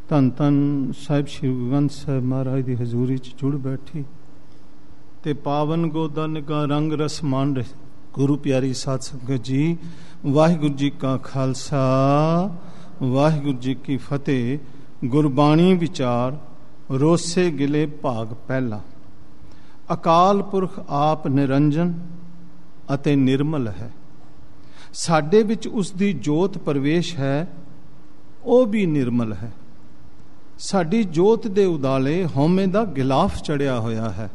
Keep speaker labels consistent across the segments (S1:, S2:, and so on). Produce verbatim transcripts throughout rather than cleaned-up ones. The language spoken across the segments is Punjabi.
S1: ਧੰਨ ਧੰਨ ਸਾਹਿਬ ਸ਼੍ਰੀ ਗੁਰੂ ਗ੍ਰੰਥ ਸਾਹਿਬ ਮਹਾਰਾਜ ਦੀ ਹਜ਼ੂਰੀ 'ਚ ਜੁੜ ਬੈਠੀ ਤੇ ਪਾਵਨ ਗੋਦਾ ਨਿਗਾ ਰੰਗ ਰਸ ਮਾਣ ਗੁਰੂ ਪਿਆਰੀ ਸਾਧ ਸੰਗਤ ਜੀ, ਵਾਹਿਗੁਰੂ ਜੀ ਕਾ ਖਾਲਸਾ ਵਾਹਿਗੁਰੂ ਜੀ ਕੀ ਫਤਿਹ। ਗੁਰਬਾਣੀ ਵਿਚਾਰ ਰੋਸੇ ਗਿਲੇ ਭਾਗ ਪਹਿਲਾ। ਅਕਾਲ ਪੁਰਖ ਆਪ ਨਿਰੰਜਨ ਅਤੇ ਨਿਰਮਲ ਹੈ, ਸਾਡੇ ਵਿੱਚ ਉਸ ਦੀ ਜੋਤ ਪ੍ਰਵੇਸ਼ ਹੈ, ਉਹ ਵੀ ਨਿਰਮਲ ਹੈ। ਸਾਡੀ ਜੋਤ ਦੇ ਉਦਾਲੇ ਹਉਮੈ ਦਾ ਗਿਲਾਫ ਚੜਿਆ ਹੋਇਆ ਹੈ।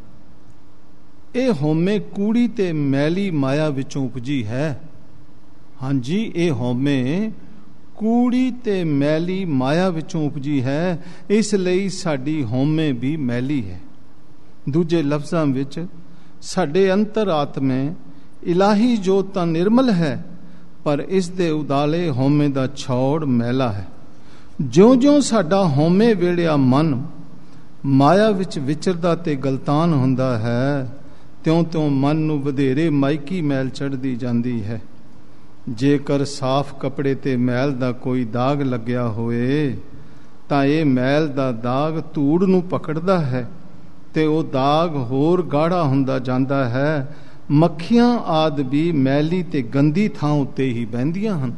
S1: ਇਹ ਹਉਮੈ ਕੂੜੀ ਤੇ ਮੈਲੀ ਮਾਇਆ ਵਿੱਚੋਂ ਉਪਜੀ ਹੈ। ਹਾਂਜੀ, ਇਹ ਹਉਮੈ ਕੂੜੀ ਤੇ ਮੈਲੀ ਮਾਇਆ ਵਿੱਚੋਂ ਉਪਜੀ ਹੈ, ਇਸ ਲਈ ਸਾਡੀ ਹਉਮੈ ਵੀ ਮੈਲੀ ਹੈ। ਦੂਜੇ ਲਫ਼ਜ਼ਾਂ ਵਿੱਚ ਸਾਡੇ ਅੰਤਰ ਆਤਮੇ ਇਲਾਹੀ ਜੋਤ ਤਾਂ ਨਿਰਮਲ ਹੈ, ਪਰ ਇਸ ਦੇ ਉਦਾਲੇ ਹਉਮੈ ਦਾ ਛੌੜ ਮੈਲਾ ਹੈ। ਜਿਉਂ-ਜਿਉਂ ਸਾਡਾ ਹਉਮੈ ਵੇੜਿਆ ਮਨ ਮਾਇਆ ਵਿੱਚ ਵਿਚਰਦਾ ਤੇ ਗਲਤਾਨ ਹੁੰਦਾ ਹੈ, ਤਿਉਂ-ਤਿਉਂ ਮਨ ਨੂੰ ਵਧੇਰੇ ਮਾਇਕੀ ਮੈਲ ਚੜ੍ਹਦੀ ਜਾਂਦੀ ਹੈ। ਜੇਕਰ ਸਾਫ਼ ਕੱਪੜੇ ਤੇ ਮੈਲ ਦਾ ਕੋਈ ਦਾਗ ਲੱਗਿਆ ਹੋਵੇ ਤਾਂ ਇਹ ਮੈਲ ਦਾ ਦਾਗ ਧੂੜ ਨੂੰ ਪਕੜਦਾ ਹੈ ਤੇ ਉਹ ਦਾਗ ਹੋਰ ਗਾੜਾ ਹੁੰਦਾ ਜਾਂਦਾ ਹੈ। ਮੱਖੀਆਂ ਆਦਿ ਵੀ ਮੈਲੀ ਤੇ ਗੰਦੀ ਥਾਂ ਉੱਤੇ ਹੀ ਬਹਿੰਦੀਆਂ ਹਨ।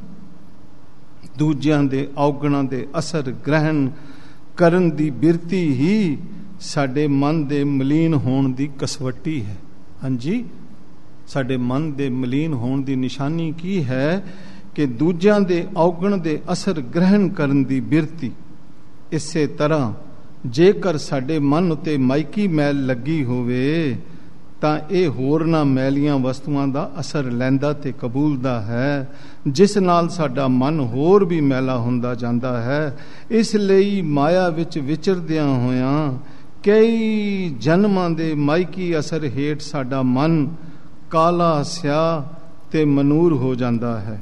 S1: ਦੂਜਿਆਂ ਦੇ ਔਗਣਾਂ ਦੇ ਅਸਰ ਗ੍ਰਹਿਣ ਕਰਨ ਦੀ ਬਿਰਤੀ ਹੀ ਸਾਡੇ ਮਨ ਦੇ ਮਲੀਨ ਹੋਣ ਦੀ ਕਸਵੱਟੀ ਹੈ। ਹਾਂਜੀ, ਸਾਡੇ ਮਨ ਦੇ ਮਲੀਨ ਹੋਣ ਦੀ ਨਿਸ਼ਾਨੀ ਕੀ ਹੈ ਕਿ ਦੂਜਿਆਂ ਦੇ ਔਗਣ ਦੇ ਅਸਰ ਗ੍ਰਹਿਣ ਕਰਨ ਦੀ ਬਿਰਤੀ। ਇਸੇ ਤਰ੍ਹਾਂ ਜੇਕਰ ਸਾਡੇ ਮਨ ਉੱਤੇ ਮਾਇਕੀ ਮੈਲ ਲੱਗੀ ਹੋਵੇ ਤਾਂ ਇਹ ਹੋਰਨਾਂ ਮੈਲੀਆਂ ਵਸਤੂਆਂ ਦਾ ਅਸਰ ਲੈਂਦਾ ਤੇ ਕਬੂਲਦਾ ਹੈ, ਜਿਸ ਨਾਲ ਸਾਡਾ ਮਨ ਹੋਰ ਵੀ ਮੈਲਾ ਹੁੰਦਾ ਜਾਂਦਾ ਹੈ। ਇਸ ਲਈ ਮਾਇਆ ਵਿੱਚ ਵਿਚਰਦਿਆਂ ਹੋਇਆਂ ਕਈ ਜਨਮਾਂ ਦੇ ਮਾਇਕੀ ਅਸਰ ਹੇਠ ਸਾਡਾ ਮਨ ਕਾਲਾ ਸਿਆਹ ਤੇ ਮਨੂਰ ਹੋ ਜਾਂਦਾ ਹੈ।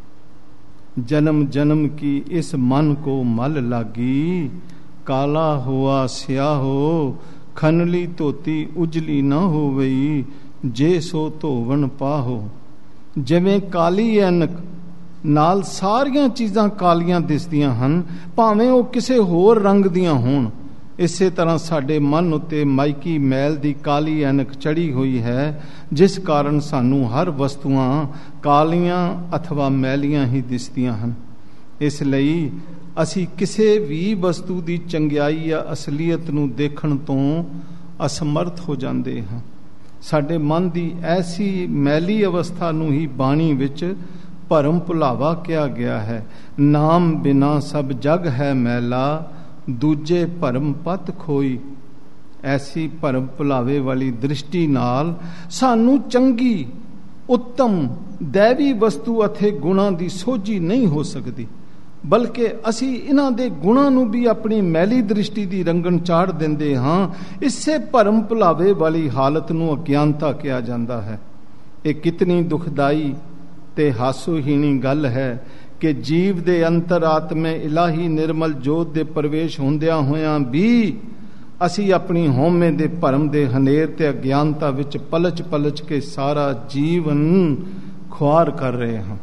S1: ਜਨਮ ਜਨਮ ਕੀ ਇਸ ਮਨ ਕੋ ਮਲ ਲਾਗੀ, ਕਾਲਾ ਹੁਆ ਸਿਆਹੋ ਖਨਲੀ ਧੋਤੀ ਉਜਲੀ ਨਾ ਹੋਵਈ, ਜੇ ਸੋ ਧੋਵਣ ਪਾਹੋ। ਜਿਵੇਂ ਕਾਲੀ ਐਨਕ ਨਾਲ ਸਾਰੀਆਂ ਚੀਜ਼ਾਂ ਕਾਲੀਆਂ ਦਿਸਦੀਆਂ ਹਨ, ਭਾਵੇਂ ਉਹ ਕਿਸੇ ਹੋਰ ਰੰਗ ਦੀਆਂ ਹੋਣ, ਇਸੇ ਤਰ੍ਹਾਂ ਸਾਡੇ ਮਨ ਉੱਤੇ ਮਾਇਕੀ ਮੈਲ ਦੀ ਕਾਲੀ ਐਨਕ ਚੜੀ ਹੋਈ ਹੈ, ਜਿਸ ਕਾਰਨ ਸਾਨੂੰ ਹਰ ਵਸਤੂਆਂ ਕਾਲੀਆਂ ਅਥਵਾ ਮੈਲੀਆਂ ਹੀ ਦਿਸਦੀਆਂ ਹਨ। ਇਸ ਲਈ ਅਸੀਂ ਕਿਸੇ ਵੀ ਵਸਤੂ ਦੀ ਚੰਗਿਆਈ ਜਾਂ ਅਸਲੀਅਤ ਨੂੰ ਦੇਖਣ ਤੋਂ ਅਸਮਰਥ ਹੋ ਜਾਂਦੇ ਹਾਂ। ਸਾਡੇ ਮਨ ਦੀ ਐਸੀ ਮੈਲੀ ਅਵਸਥਾ ਨੂੰ ਹੀ ਬਾਣੀ ਵਿੱਚ ਭਰਮ ਭੁਲਾਵਾ ਕਿਹਾ ਗਿਆ ਹੈ। ਨਾਮ ਬਿਨਾ ਸਭ ਜਗ ਹੈ ਮੈਲਾ, ਦੂਜੇ ਭਰਮ ਪਤ ਖੋਈ। ਐਸੀ ਭਰਮ ਭੁਲਾਵੇ ਵਾਲੀ ਦ੍ਰਿਸ਼ਟੀ ਨਾਲ ਸਾਨੂੰ ਚੰਗੀ ਉੱਤਮ ਦੈਵੀ ਵਸਤੂ ਅਤੇ ਗੁਣਾਂ ਦੀ ਸੋਝੀ ਨਹੀਂ ਹੋ ਸਕਦੀ, ਬਲਕਿ ਅਸੀਂ ਇਹਨਾਂ ਦੇ ਗੁਣਾਂ ਨੂੰ ਵੀ ਆਪਣੀ ਮੈਲੀ ਦ੍ਰਿਸ਼ਟੀ ਦੀ ਰੰਗਣ ਚਾੜ ਦਿੰਦੇ ਹਾਂ। ਇਸੇ ਭਰਮ ਭੁਲਾਵੇ ਵਾਲੀ ਹਾਲਤ ਨੂੰ ਅਗਿਆਨਤਾ ਕਿਹਾ ਜਾਂਦਾ ਹੈ। ਇਹ ਕਿਤਨੀ ਦੁਖਦਾਈ ਤੇ ਹਾਸੋਹੀਣੀ ਗੱਲ ਹੈ ਕਿ ਜੀਵ ਦੇ ਅੰਤਰ ਆਤਮੇ ਇਲਾਹੀ ਨਿਰਮਲ ਜੋਤ ਦੇ ਪ੍ਰਵੇਸ਼ ਹੁੰਦਿਆਂ ਹੋਇਆਂ ਵੀ ਅਸੀਂ ਆਪਣੀ ਹਉਮੈ ਦੇ ਭਰਮ ਦੇ ਹਨੇਰ ਤੇ ਅਗਿਆਨਤਾ ਵਿੱਚ ਪਲਚ ਪਲਚ ਕੇ ਸਾਰਾ ਜੀਵਨ ਖੁਆਰ ਕਰ ਰਹੇ ਹਾਂ।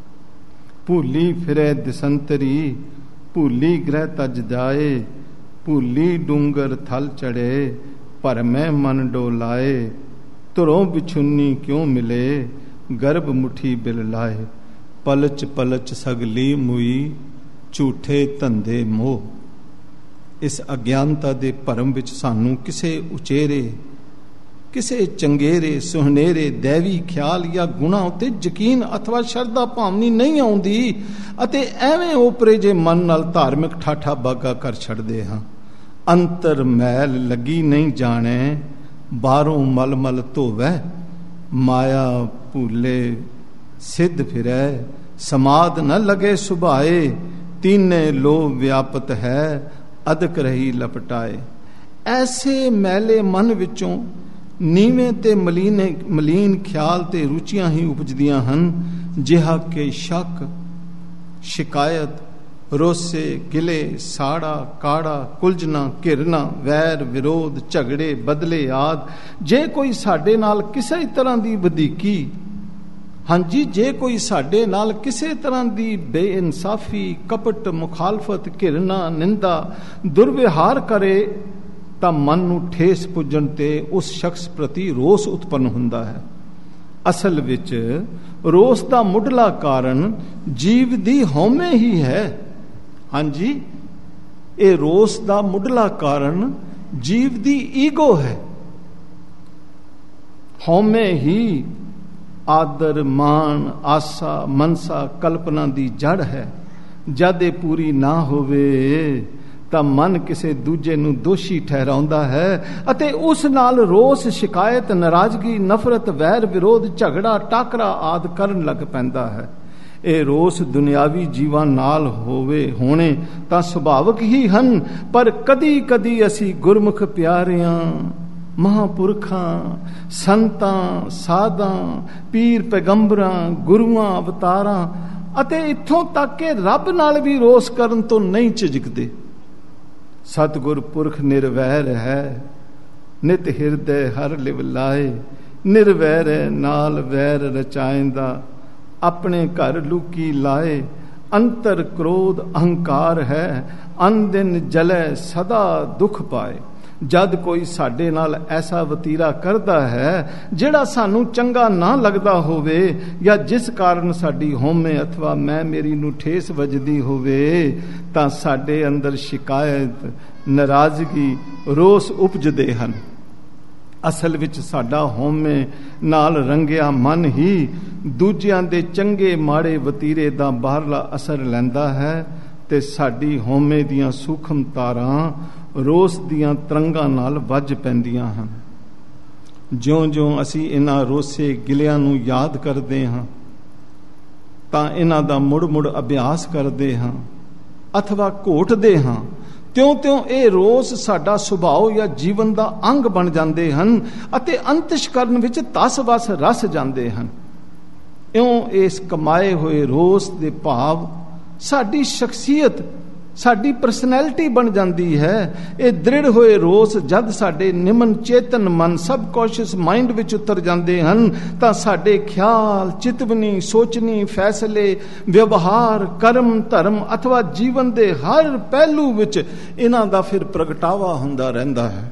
S1: ਭੂਲੀ ਫਿਰੇ ਦਿਸੰਤਰੀ, ਭੂਲੀ ਗ੍ਰਹਿ ਤਜ ਜਾਏ, ਭੂਲੀ ਡੂੰਗਰ ਥਲ ਚੜੇ, ਭਰਮੈ ਮਨ ਡੋਲਾਏ, ਧੁਰੋਂ ਬਿਛੁੰਨੀ ਕਿਉਂ ਮਿਲੇ, ਗਰਭ ਮੁਠੀ ਬਿਲ ਲਾਏ, ਪਲਚ ਪਲਚ ਸਗਲੀ ਮੁਈ, ਝੂਠੇ ਧੰਦੇ ਮੋਹ। ਇਸ ਅਗਿਆਨਤਾ ਦੇ ਭਰਮ ਵਿੱਚ ਸਾਨੂੰ ਕਿਸੇ ਉਚੇਰੇ, ਕਿਸੇ ਚੰਗੇਰੇ ਸੁਹਨੇਰੇ ਦੈਵੀ ਖਿਆਲ ਜਾਂ ਗੁਣਾਂ ਉੱਤੇ ਯਕੀਨ ਅਥਵਾ ਸ਼ਰਧਾ ਭਾਵਨੀ ਨਹੀਂ ਆਉਂਦੀ ਅਤੇ ਐਵੇਂ ਓਪਰੇ ਜੇ ਮਨ ਨਾਲ ਧਾਰਮਿਕ ਠਾਠਾ ਬਾਗਾ ਕਰ ਛੱਡਦੇ ਹਾਂ। ਅੰਤਰ ਮੈਲ ਲੱਗੀ ਨਹੀਂ ਜਾਣੇ, ਬਾਹਰੋਂ ਮਲ ਮਲ ਧੋਵੈ, ਮਾਇਆ ਭੂਲੇ ਸਿੱਧ ਫਿਰੈ, ਸਮਾਦ ਨ ਲਗੇ ਸੁਭਾਏ, ਤੀਨੇ ਲੋ ਵਿਆਪਤ ਹੈ, ਅਦਕ ਰਹੀ ਲਪਟਾਏ। ਐਸੇ ਮੈਲੇ ਮਨ ਵਿੱਚੋਂ ਨੀਵੇਂ ਤੇ ਮਲੀਨੇ ਮਲੀਨ ਖਿਆਲ ਤੇ ਰੁਚੀਆਂ ਹੀ ਉਪਜਦੀਆਂ ਹਨ, ਜਿਹਾ ਕਿ ਸ਼ੱਕ, ਸ਼ਿਕਾਇਤ, ਰੋਸੇ ਗਿਲੇ, ਸਾੜਾ ਕਾੜਾ, ਕੁਲਝਣਾ, ਘਿਰਨਾ, ਵੈਰ ਵਿਰੋਧ, ਝਗੜੇ, ਬਦਲੇ ਆਦਿ। ਜੇ ਕੋਈ ਸਾਡੇ ਨਾਲ ਕਿਸੇ ਤਰ੍ਹਾਂ ਦੀ ਵਧੀਕੀ ਹਾਂਜੀ, ਜੇ ਕੋਈ ਸਾਡੇ ਨਾਲ ਕਿਸੇ ਤਰ੍ਹਾਂ ਦੀ ਬੇਇਨਸਾਫੀ, ਕਪਟ, ਮੁਖਾਲਫਤ, ਘਿਰਨਾ, ਨਿੰਦਾ, ਦੁਰਵਿਹਾਰ ਕਰੇ ਤਾਂ ਮਨ ਨੂੰ ਠੇਸ ਪੁੱਜਣ ਤੇ ਉਸ ਸ਼ਖਸ ਪ੍ਰਤੀ ਰੋਸ ਉਤਪੰਨ ਹੁੰਦਾ ਹੈ। ਅਸਲ ਵਿੱਚ ਰੋਸ ਦਾ ਮੁੱਢਲਾ ਕਾਰਨ ਜੀਵ ਦੀ ਹਉਮੈ ਹੀ ਹੈ। ਹਾਂਜੀ, ਇਹ ਰੋਸ ਦਾ ਮੁੱਢਲਾ ਕਾਰਨ ਜੀਵ ਦੀ ਈਗੋ ਹੈ। ਹਉਮੈ ਹੀ ਆਦਰ, ਮਾਣ, ਆਸਾ, ਮਨਸਾ, ਕਲਪਨਾ ਦੀ ਜੜ ਹੈ। ਜਦ ਇਹ ਪੂਰੀ ਨਾ ਹੋਵੇ ਤਾਂ ਮਨ ਕਿਸੇ ਦੂਜੇ ਨੂੰ ਦੋਸ਼ੀ ਠਹਿਰਾਉਂਦਾ ਹੈ ਅਤੇ ਉਸ ਨਾਲ ਰੋਸ, ਸ਼ਿਕਾਇਤ, ਨਾਰਾਜ਼ਗੀ, ਨਫ਼ਰਤ, ਵੈਰ, ਵਿਰੋਧ, ਝਗੜਾ, ਟਾਕਰਾ ਆਦਿ ਕਰਨ ਲੱਗ ਪੈਂਦਾ ਹੈ। ਇਹ ਰੋਸ ਦੁਨਿਆਵੀ ਜੀਵਾਂ ਨਾਲ ਹੋਵੇ ਹੋਣੇ ਤਾਂ ਸੁਭਾਵਿਕ ਹੀ ਹਨ, ਪਰ ਕਦੀ ਕਦੀ ਅਸੀਂ ਗੁਰਮੁਖ ਪਿਆਰਿਆਂ, ਮਹਾਂਪੁਰਖਾਂ, ਸੰਤਾਂ, ਸਾਧਾਂ, ਪੀਰ, ਪੈਗੰਬਰਾਂ, ਗੁਰੂਆਂ, ਅਵਤਾਰਾਂ ਅਤੇ ਇੱਥੋਂ ਤੱਕ ਕਿ ਰੱਬ ਨਾਲ ਵੀ ਰੋਸ ਕਰਨ ਤੋਂ ਨਹੀਂ ਝਿਜਕਦੇ। ਸਤਿਗੁਰ ਪੁਰਖ ਨਿਰਵੈਰ ਹੈ, ਨਿਤ ਹਿਰਦੈ ਹਰ ਲਿਵ ਲਾਏ, ਨਿਰਵੈਰ ਨਾਲ ਵੈਰ ਰਚਾਇਂਦਾ, ਆਪਣੇ ਘਰ ਲੁਕੀ ਲਾਏ, ਅੰਤਰ ਕ੍ਰੋਧ ਅਹੰਕਾਰ ਹੈ, ਅਨ ਦਿਨ ਜਲੈ ਸਦਾ ਦੁੱਖ ਪਾਏ। ਜਦ ਕੋਈ ਸਾਡੇ ਨਾਲ ਐਸਾ ਵਤੀਰਾ ਕਰਦਾ ਹੈ ਜਿਹੜਾ ਸਾਨੂੰ ਚੰਗਾ ਨਾ ਲੱਗਦਾ ਹੋਵੇ ਜਾਂ ਜਿਸ ਕਾਰਨ ਸਾਡੀ ਹਉਮੈ ਅਥਵਾ ਮੈਂ ਮੇਰੀ ਨੂੰ ਠੇਸ ਵੱਜਦੀ ਹੋਵੇ ਤਾਂ ਸਾਡੇ ਅੰਦਰ ਸ਼ਿਕਾਇਤ, ਨਾਰਾਜ਼ਗੀ, ਰੋਸ ਉਪਜਦੇ ਹਨ। ਅਸਲ ਵਿੱਚ ਸਾਡਾ ਹਉਮੈ ਨਾਲ ਰੰਗਿਆ ਮਨ ਹੀ ਦੂਜਿਆਂ ਦੇ ਚੰਗੇ ਮਾੜੇ ਵਤੀਰੇ ਦਾ ਬਾਹਰਲਾ ਅਸਰ ਲੈਂਦਾ ਹੈ ਤੇ ਸਾਡੀ ਹਉਮੈ ਦੀਆਂ ਸੂਖਮ ਤਾਰਾਂ ਰੋਸ ਦੀਆਂ ਤਰੰਗਾਂ ਨਾਲ ਵੱਜ ਪੈਂਦੀਆਂ ਹਨ। ਜਿਉਂ-ਜਿਉਂ ਅਸੀਂ ਇਹਨਾਂ ਰੋਸੇ ਗਿਲਿਆਂ ਨੂੰ ਯਾਦ ਕਰਦੇ ਹਾਂ ਤਾਂ ਇਹਨਾਂ ਦਾ ਮੁੜ-ਮੁੜ ਅਭਿਆਸ ਕਰਦੇ ਹਾਂ ਅਥਵਾ ਘੋਟਦੇ ਹਾਂ, ਤਿਉਂ-ਤਿਉਂ ਇਹ ਰੋਸ ਸਾਡਾ ਸੁਭਾਅ ਜਾਂ ਜੀਵਨ ਦਾ ਅੰਗ ਬਣ ਜਾਂਦੇ ਹਨ ਅਤੇ ਅੰਤਿਸ਼ਕਰਨ ਵਿੱਚ ਤਸ-ਵਸ ਰਸ ਜਾਂਦੇ ਹਨ। ਇਉਂ ਇਸ ਕਮਾਏ ਹੋਏ ਰੋਸ ਦੇ ਭਾਵ ਸਾਡੀ ਸ਼ਖਸੀਅਤ, ਸਾਡੀ ਪਰਸਨੈਲਿਟੀ ਬਣ ਜਾਂਦੀ ਹੈ। ਇਹ ਦ੍ਰਿੜ ਹੋਏ ਰੋਸ ਜਦ ਸਾਡੇ ਨਿਮਨ ਚੇਤਨ ਮਨ, ਸਬਕੌਂਸ਼ੀਅਸ ਮਾਈਂਡ ਵਿੱਚ ਉਤਰ ਜਾਂਦੇ ਹਨ ਤਾਂ ਸਾਡੇ ਖਿਆਲ, ਚਿਤਵਨੀ, ਸੋਚਣੀ, ਫੈਸਲੇ, ਵਿਵਹਾਰ, ਕਰਮ, ਧਰਮ ਅਥਵਾ ਜੀਵਨ ਦੇ ਹਰ ਪਹਿਲੂ ਵਿੱਚ ਇਹਨਾਂ ਦਾ ਫਿਰ ਪ੍ਰਗਟਾਵਾ ਹੁੰਦਾ ਰਹਿੰਦਾ ਹੈ,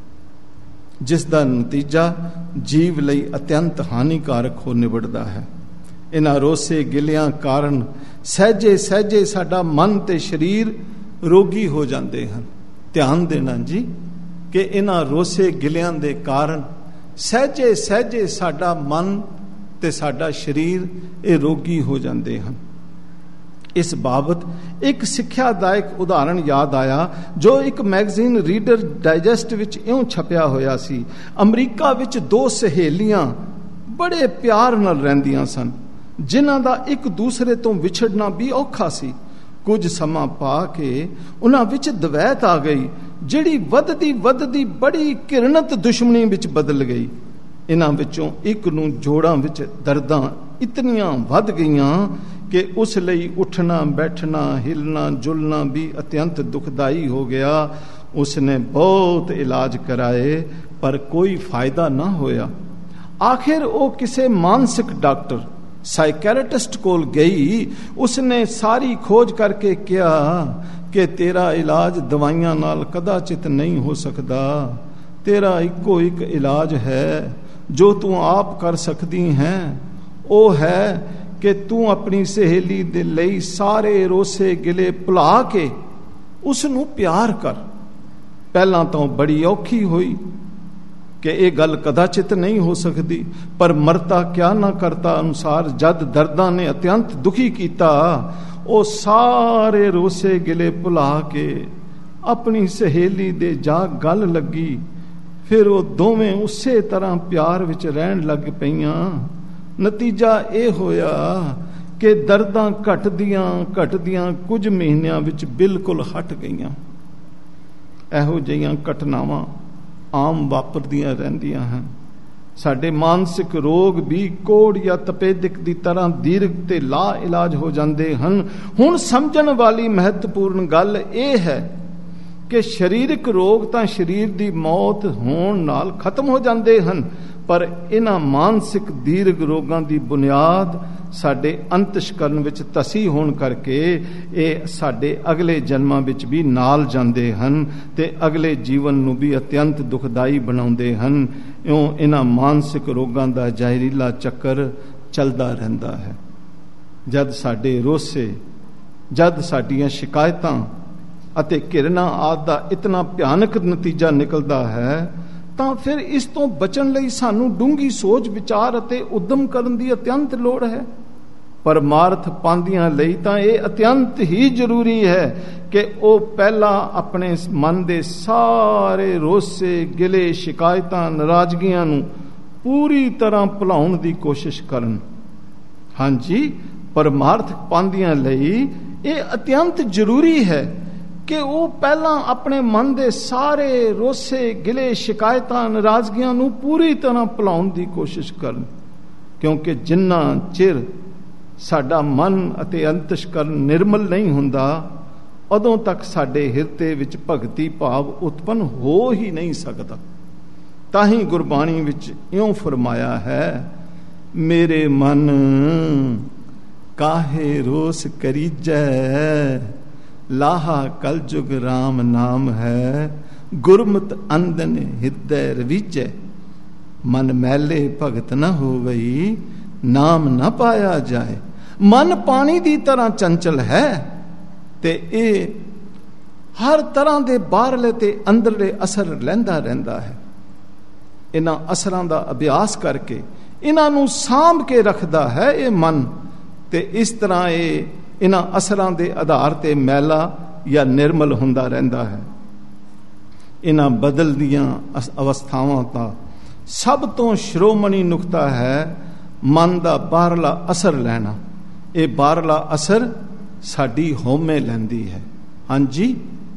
S1: ਜਿਸ ਦਾ ਨਤੀਜਾ ਜੀਵ ਲਈ ਅਤਿਅੰਤ ਹਾਨੀਕਾਰਕ ਹੋ ਨਿਬੜਦਾ ਹੈ। ਇਹਨਾਂ ਰੋਸੇ ਗਿਲਿਆਂ ਕਾਰਨ ਸਹਿਜੇ ਸਹਿਜੇ ਸਾਡਾ ਮਨ ਤੇ ਸਰੀਰ ਰੋਗੀ ਹੋ ਜਾਂਦੇ ਹਨ। ਧਿਆਨ ਦੇਣਾ ਜੀ ਕਿ ਇਹਨਾਂ ਰੋਸੇ ਗਿਲਿਆਂ ਦੇ ਕਾਰਨ ਸਹਿਜੇ ਸਹਿਜੇ ਸਾਡਾ ਮਨ ਤੇ ਸਾਡਾ ਸਰੀਰ ਇਹ ਰੋਗੀ ਹੋ ਜਾਂਦੇ ਹਨ। ਇਸ ਬਾਬਤ ਇੱਕ ਸਿੱਖਿਆਦਾਇਕ ਉਦਾਹਰਣ ਯਾਦ ਆਇਆ ਜੋ ਇੱਕ ਮੈਗਜ਼ੀਨ ਰੀਡਰ ਡਾਈਜੈਸਟ ਵਿੱਚ ਇਉਂ ਛਪਿਆ ਹੋਇਆ ਸੀ। ਅਮਰੀਕਾ ਵਿੱਚ ਦੋ ਸਹੇਲੀਆਂ ਬੜੇ ਪਿਆਰ ਨਾਲ ਰਹਿੰਦੀਆਂ ਸਨ, ਜਿਨ੍ਹਾਂ ਦਾ ਇੱਕ ਦੂਸਰੇ ਤੋਂ ਵਿਛੜਨਾ ਵੀ ਔਖਾ ਸੀ। ਕੁਝ ਸਮਾਂ ਪਾ ਕੇ ਉਹਨਾਂ ਵਿੱਚ ਦਵੈਤ ਆ ਗਈ, ਜਿਹੜੀ ਵੱਧਦੀ ਵੱਧਦੀ ਬੜੀ ਘਿਰਣਤ ਦੁਸ਼ਮਣੀ ਵਿੱਚ ਬਦਲ ਗਈ। ਇਹਨਾਂ ਵਿੱਚੋਂ ਇੱਕ ਨੂੰ ਜੋੜਾਂ ਵਿੱਚ ਦਰਦਾਂ ਇਤਨੀਆਂ ਵੱਧ ਗਈਆਂ ਕਿ ਉਸ ਲਈ ਉੱਠਣਾ, ਬੈਠਣਾ, ਹਿਲਣਾ, ਜੁਲਣਾ ਵੀ ਅਤਿਅੰਤ ਦੁਖਦਾਈ ਹੋ ਗਿਆ। ਉਸਨੇ ਬਹੁਤ ਇਲਾਜ ਕਰਾਏ ਪਰ ਕੋਈ ਫਾਇਦਾ ਨਾ ਹੋਇਆ। ਆਖਿਰ ਉਹ ਕਿਸੇ ਮਾਨਸਿਕ ਡਾਕਟਰ, ਸਾਈਕੈਟਰਿਸਟ ਕੋਲ ਗਈ। ਉਸਨੇ ਸਾਰੀ ਖੋਜ ਕਰਕੇ ਕਿਹਾ ਕਿ ਤੇਰਾ ਇਲਾਜ ਦਵਾਈਆਂ ਨਾਲ ਕਦਾਚਿਤ ਨਹੀਂ ਹੋ ਸਕਦਾ। ਤੇਰਾ ਇੱਕੋ ਇੱਕ ਇਲਾਜ ਹੈ ਜੋ ਤੂੰ ਆਪ ਕਰ ਸਕਦੀ ਹੈ, ਉਹ ਹੈ ਕਿ ਤੂੰ ਆਪਣੀ ਸਹੇਲੀ ਦੇ ਲਈ ਸਾਰੇ ਰੋਸੇ ਗਿਲੇ ਭੁਲਾ ਕੇ ਉਸ ਨੂੰ ਪਿਆਰ ਕਰ। ਪਹਿਲਾਂ ਤਾਂ ਬੜੀ ਔਖੀ ਹੋਈ ਕਿ ਇਹ ਗੱਲ ਕਦਾਚਿਤ ਨਹੀਂ ਹੋ ਸਕਦੀ, ਪਰ ਮਰਤਾ ਕਿਆ ਨਾ ਕਰਤਾ ਅਨੁਸਾਰ ਜਦ ਦਰਦਾਂ ਨੇ ਅਤਿਅੰਤ ਦੁਖੀ ਕੀਤਾ, ਉਹ ਸਾਰੇ ਰੋਸੇ ਗਿਲੇ ਭੁਲਾ ਕੇ ਆਪਣੀ ਸਹੇਲੀ ਦੇ ਜਾ ਗੱਲ ਲੱਗੀ। ਫਿਰ ਉਹ ਦੋਵੇਂ ਉਸੇ ਤਰ੍ਹਾਂ ਪਿਆਰ ਵਿੱਚ ਰਹਿਣ ਲੱਗ ਪਈਆਂ। ਨਤੀਜਾ ਇਹ ਹੋਇਆ ਕਿ ਦਰਦਾਂ ਘਟਦੀਆਂ ਘਟਦੀਆਂ ਕੁਝ ਮਹੀਨਿਆਂ ਵਿੱਚ ਬਿਲਕੁਲ ਹਟ ਗਈਆਂ। ਇਹੋ ਜਿਹੀਆਂ ਘਟਨਾਵਾਂ ਆਮ ਵਾਪਰਦੀਆਂ ਰਹਿੰਦੀਆਂ ਹਨ। ਸਾਡੇ ਮਾਨਸਿਕ ਰੋਗ ਵੀ ਕੋੜ ਜਾਂ ਤਪੇਦਿਕ ਦੀ ਤਰ੍ਹਾਂ ਦੀਰਘ ਤੇ ਲਾ ਇਲਾਜ ਹੋ ਜਾਂਦੇ ਹਨ। ਹੁਣ ਸਮਝਣ ਵਾਲੀ ਮਹੱਤਵਪੂਰਨ ਗੱਲ ਇਹ ਹੈ ਕਿ ਸਰੀਰਕ ਰੋਗ ਤਾਂ ਸਰੀਰ ਦੀ ਮੌਤ ਹੋਣ ਨਾਲ ਖਤਮ ਹੋ ਜਾਂਦੇ ਹਨ, ਪਰ ਇਹਨਾਂ ਮਾਨਸਿਕ ਦੀਰਘ ਰੋਗਾਂ ਦੀ ਬੁਨਿਆਦ ਸਾਡੇ ਅੰਤਸ਼ਕਰਨ ਵਿੱਚ ਤਸੀ ਹੋਣ ਕਰਕੇ ਇਹ ਸਾਡੇ ਅਗਲੇ ਜਨਮਾਂ ਵਿੱਚ ਵੀ ਨਾਲ ਜਾਂਦੇ ਹਨ ਤੇ ਅਗਲੇ ਜੀਵਨ ਨੂੰ ਵੀ ਅਤਿਅੰਤ ਦੁਖਦਾਈ ਬਣਾਉਂਦੇ ਹਨ। ਇਉਂ ਇਹਨਾਂ ਮਾਨਸਿਕ ਰੋਗਾਂ ਦਾ ਜ਼ਹਿਰੀਲਾ ਚੱਕਰ ਚੱਲਦਾ ਰਹਿੰਦਾ ਹੈ। ਜਦ ਸਾਡੇ ਰੋਸੇ, ਜਦ ਸਾਡੀਆਂ ਸ਼ਿਕਾਇਤਾਂ ਅਤੇ ਘਿਰਨਾ ਆਦਿ ਦਾ ਇਤਨਾ ਭਿਆਨਕ ਨਤੀਜਾ ਨਿਕਲਦਾ ਹੈ, ਤਾਂ ਫਿਰ ਇਸ ਤੋਂ ਬਚਣ ਲਈ ਸਾਨੂੰ ਡੂੰਘੀ ਸੋਚ ਵਿਚਾਰ ਅਤੇ ਉਦਮ ਕਰਨ ਦੀ ਅਤਿਅੰਤ ਲੋੜ ਹੈ। ਪਰਮਾਰਥ ਪਾਉਂਦਿਆਂ ਲਈ ਤਾਂ ਇਹ ਅਤਿਅੰਤ ਹੀ ਜ਼ਰੂਰੀ ਹੈ ਕਿ ਉਹ ਪਹਿਲਾਂ ਆਪਣੇ ਮਨ ਦੇ ਸਾਰੇ ਰੋਸੇ, ਗਿਲੇ, ਸ਼ਿਕਾਇਤਾਂ, ਨਾਰਾਜ਼ਗੀਆਂ ਨੂੰ ਪੂਰੀ ਤਰ੍ਹਾਂ ਭੁਲਾਉਣ ਦੀ ਕੋਸ਼ਿਸ਼ ਕਰਨ। ਹਾਂਜੀ, ਪਰਮਾਰਥ ਪਾਉਂਦਿਆਂ ਲਈ ਇਹ ਅਤਿਅੰਤ ਜ਼ਰੂਰੀ ਹੈ ਕਿ ਉਹ ਪਹਿਲਾਂ ਆਪਣੇ ਮਨ ਦੇ ਸਾਰੇ ਰੋਸੇ, ਗਿਲੇ, ਸ਼ਿਕਾਇਤਾਂ, ਨਾਰਾਜ਼ਗੀਆਂ ਨੂੰ ਪੂਰੀ ਤਰ੍ਹਾਂ ਭੁਲਾਉਣ ਦੀ ਕੋਸ਼ਿਸ਼ ਕਰਨ। ਕਿਉਂਕਿ ਜਿੰਨਾ ਚਿਰ ਸਾਡਾ ਮਨ ਅਤੇ ਅੰਤਸ਼ਕਰਨ ਨਿਰਮਲ ਨਹੀਂ ਹੁੰਦਾ, ਉਦੋਂ ਤੱਕ ਸਾਡੇ ਹਿਰਦੇ ਵਿੱਚ ਭਗਤੀ ਭਾਵ ਉਤਪੰਨ ਹੋ ਹੀ ਨਹੀਂ ਸਕਦਾ। ਤਾਂ ਹੀ ਗੁਰਬਾਣੀ ਵਿੱਚ ਇਉਂ ਫਰਮਾਇਆ ਹੈ, ਮੇਰੇ ਮਨ ਕਾਹੇ ਰੋਸ ਕਰੀਜੈ, ਲਾਹਾ ਕਲਯੁਗ ਰਾਮ ਨਾਮ ਹੈ, ਗੁਰਮਤਿ ਅੰਦਨ ਹਿਰਦੈ ਰਵੀਜੈ। ਮਨ ਮੈਲੇ ਭਗਤ ਨਾ ਹੋਵਈ, ਨਾਮ ਨਾ ਪਾਇਆ ਜਾਏ। ਮਨ ਪਾਣੀ ਦੀ ਤਰ੍ਹਾਂ ਚੰਚਲ ਹੈ ਤੇ ਇਹ ਹਰ ਤਰ੍ਹਾਂ ਦੇ ਬਾਹਰਲੇ ਤੇ ਅੰਦਰਲੇ ਅਸਰ ਲੈਂਦਾ ਰਹਿੰਦਾ ਹੈ। ਇਹਨਾਂ ਅਸਰਾਂ ਦਾ ਅਭਿਆਸ ਕਰਕੇ ਇਹਨਾਂ ਨੂੰ ਸਾਂਭ ਕੇ ਰੱਖਦਾ ਹੈ ਇਹ ਮਨ, ਤੇ ਇਸ ਤਰ੍ਹਾਂ ਇਹ ਇਹਨਾਂ ਅਸਰਾਂ ਦੇ ਆਧਾਰ ਤੇ ਮੈਲਾ ਜਾਂ ਨਿਰਮਲ ਹੁੰਦਾ ਰਹਿੰਦਾ ਹੈ। ਇਹਨਾਂ ਬਦਲਦੀਆਂ ਅਵਸਥਾਵਾਂ ਦਾ ਸਭ ਤੋਂ ਸ਼੍ਰੋਮਣੀ ਨੁਕਤਾ ਹੈ ਮਨ ਦਾ ਬਾਹਰਲਾ ਅਸਰ ਲੈਣਾ। ਇਹ ਬਾਹਰਲਾ ਅਸਰ ਸਾਡੀ ਹਉਮੈ ਲੈਂਦੀ ਹੈ। ਹਾਂਜੀ,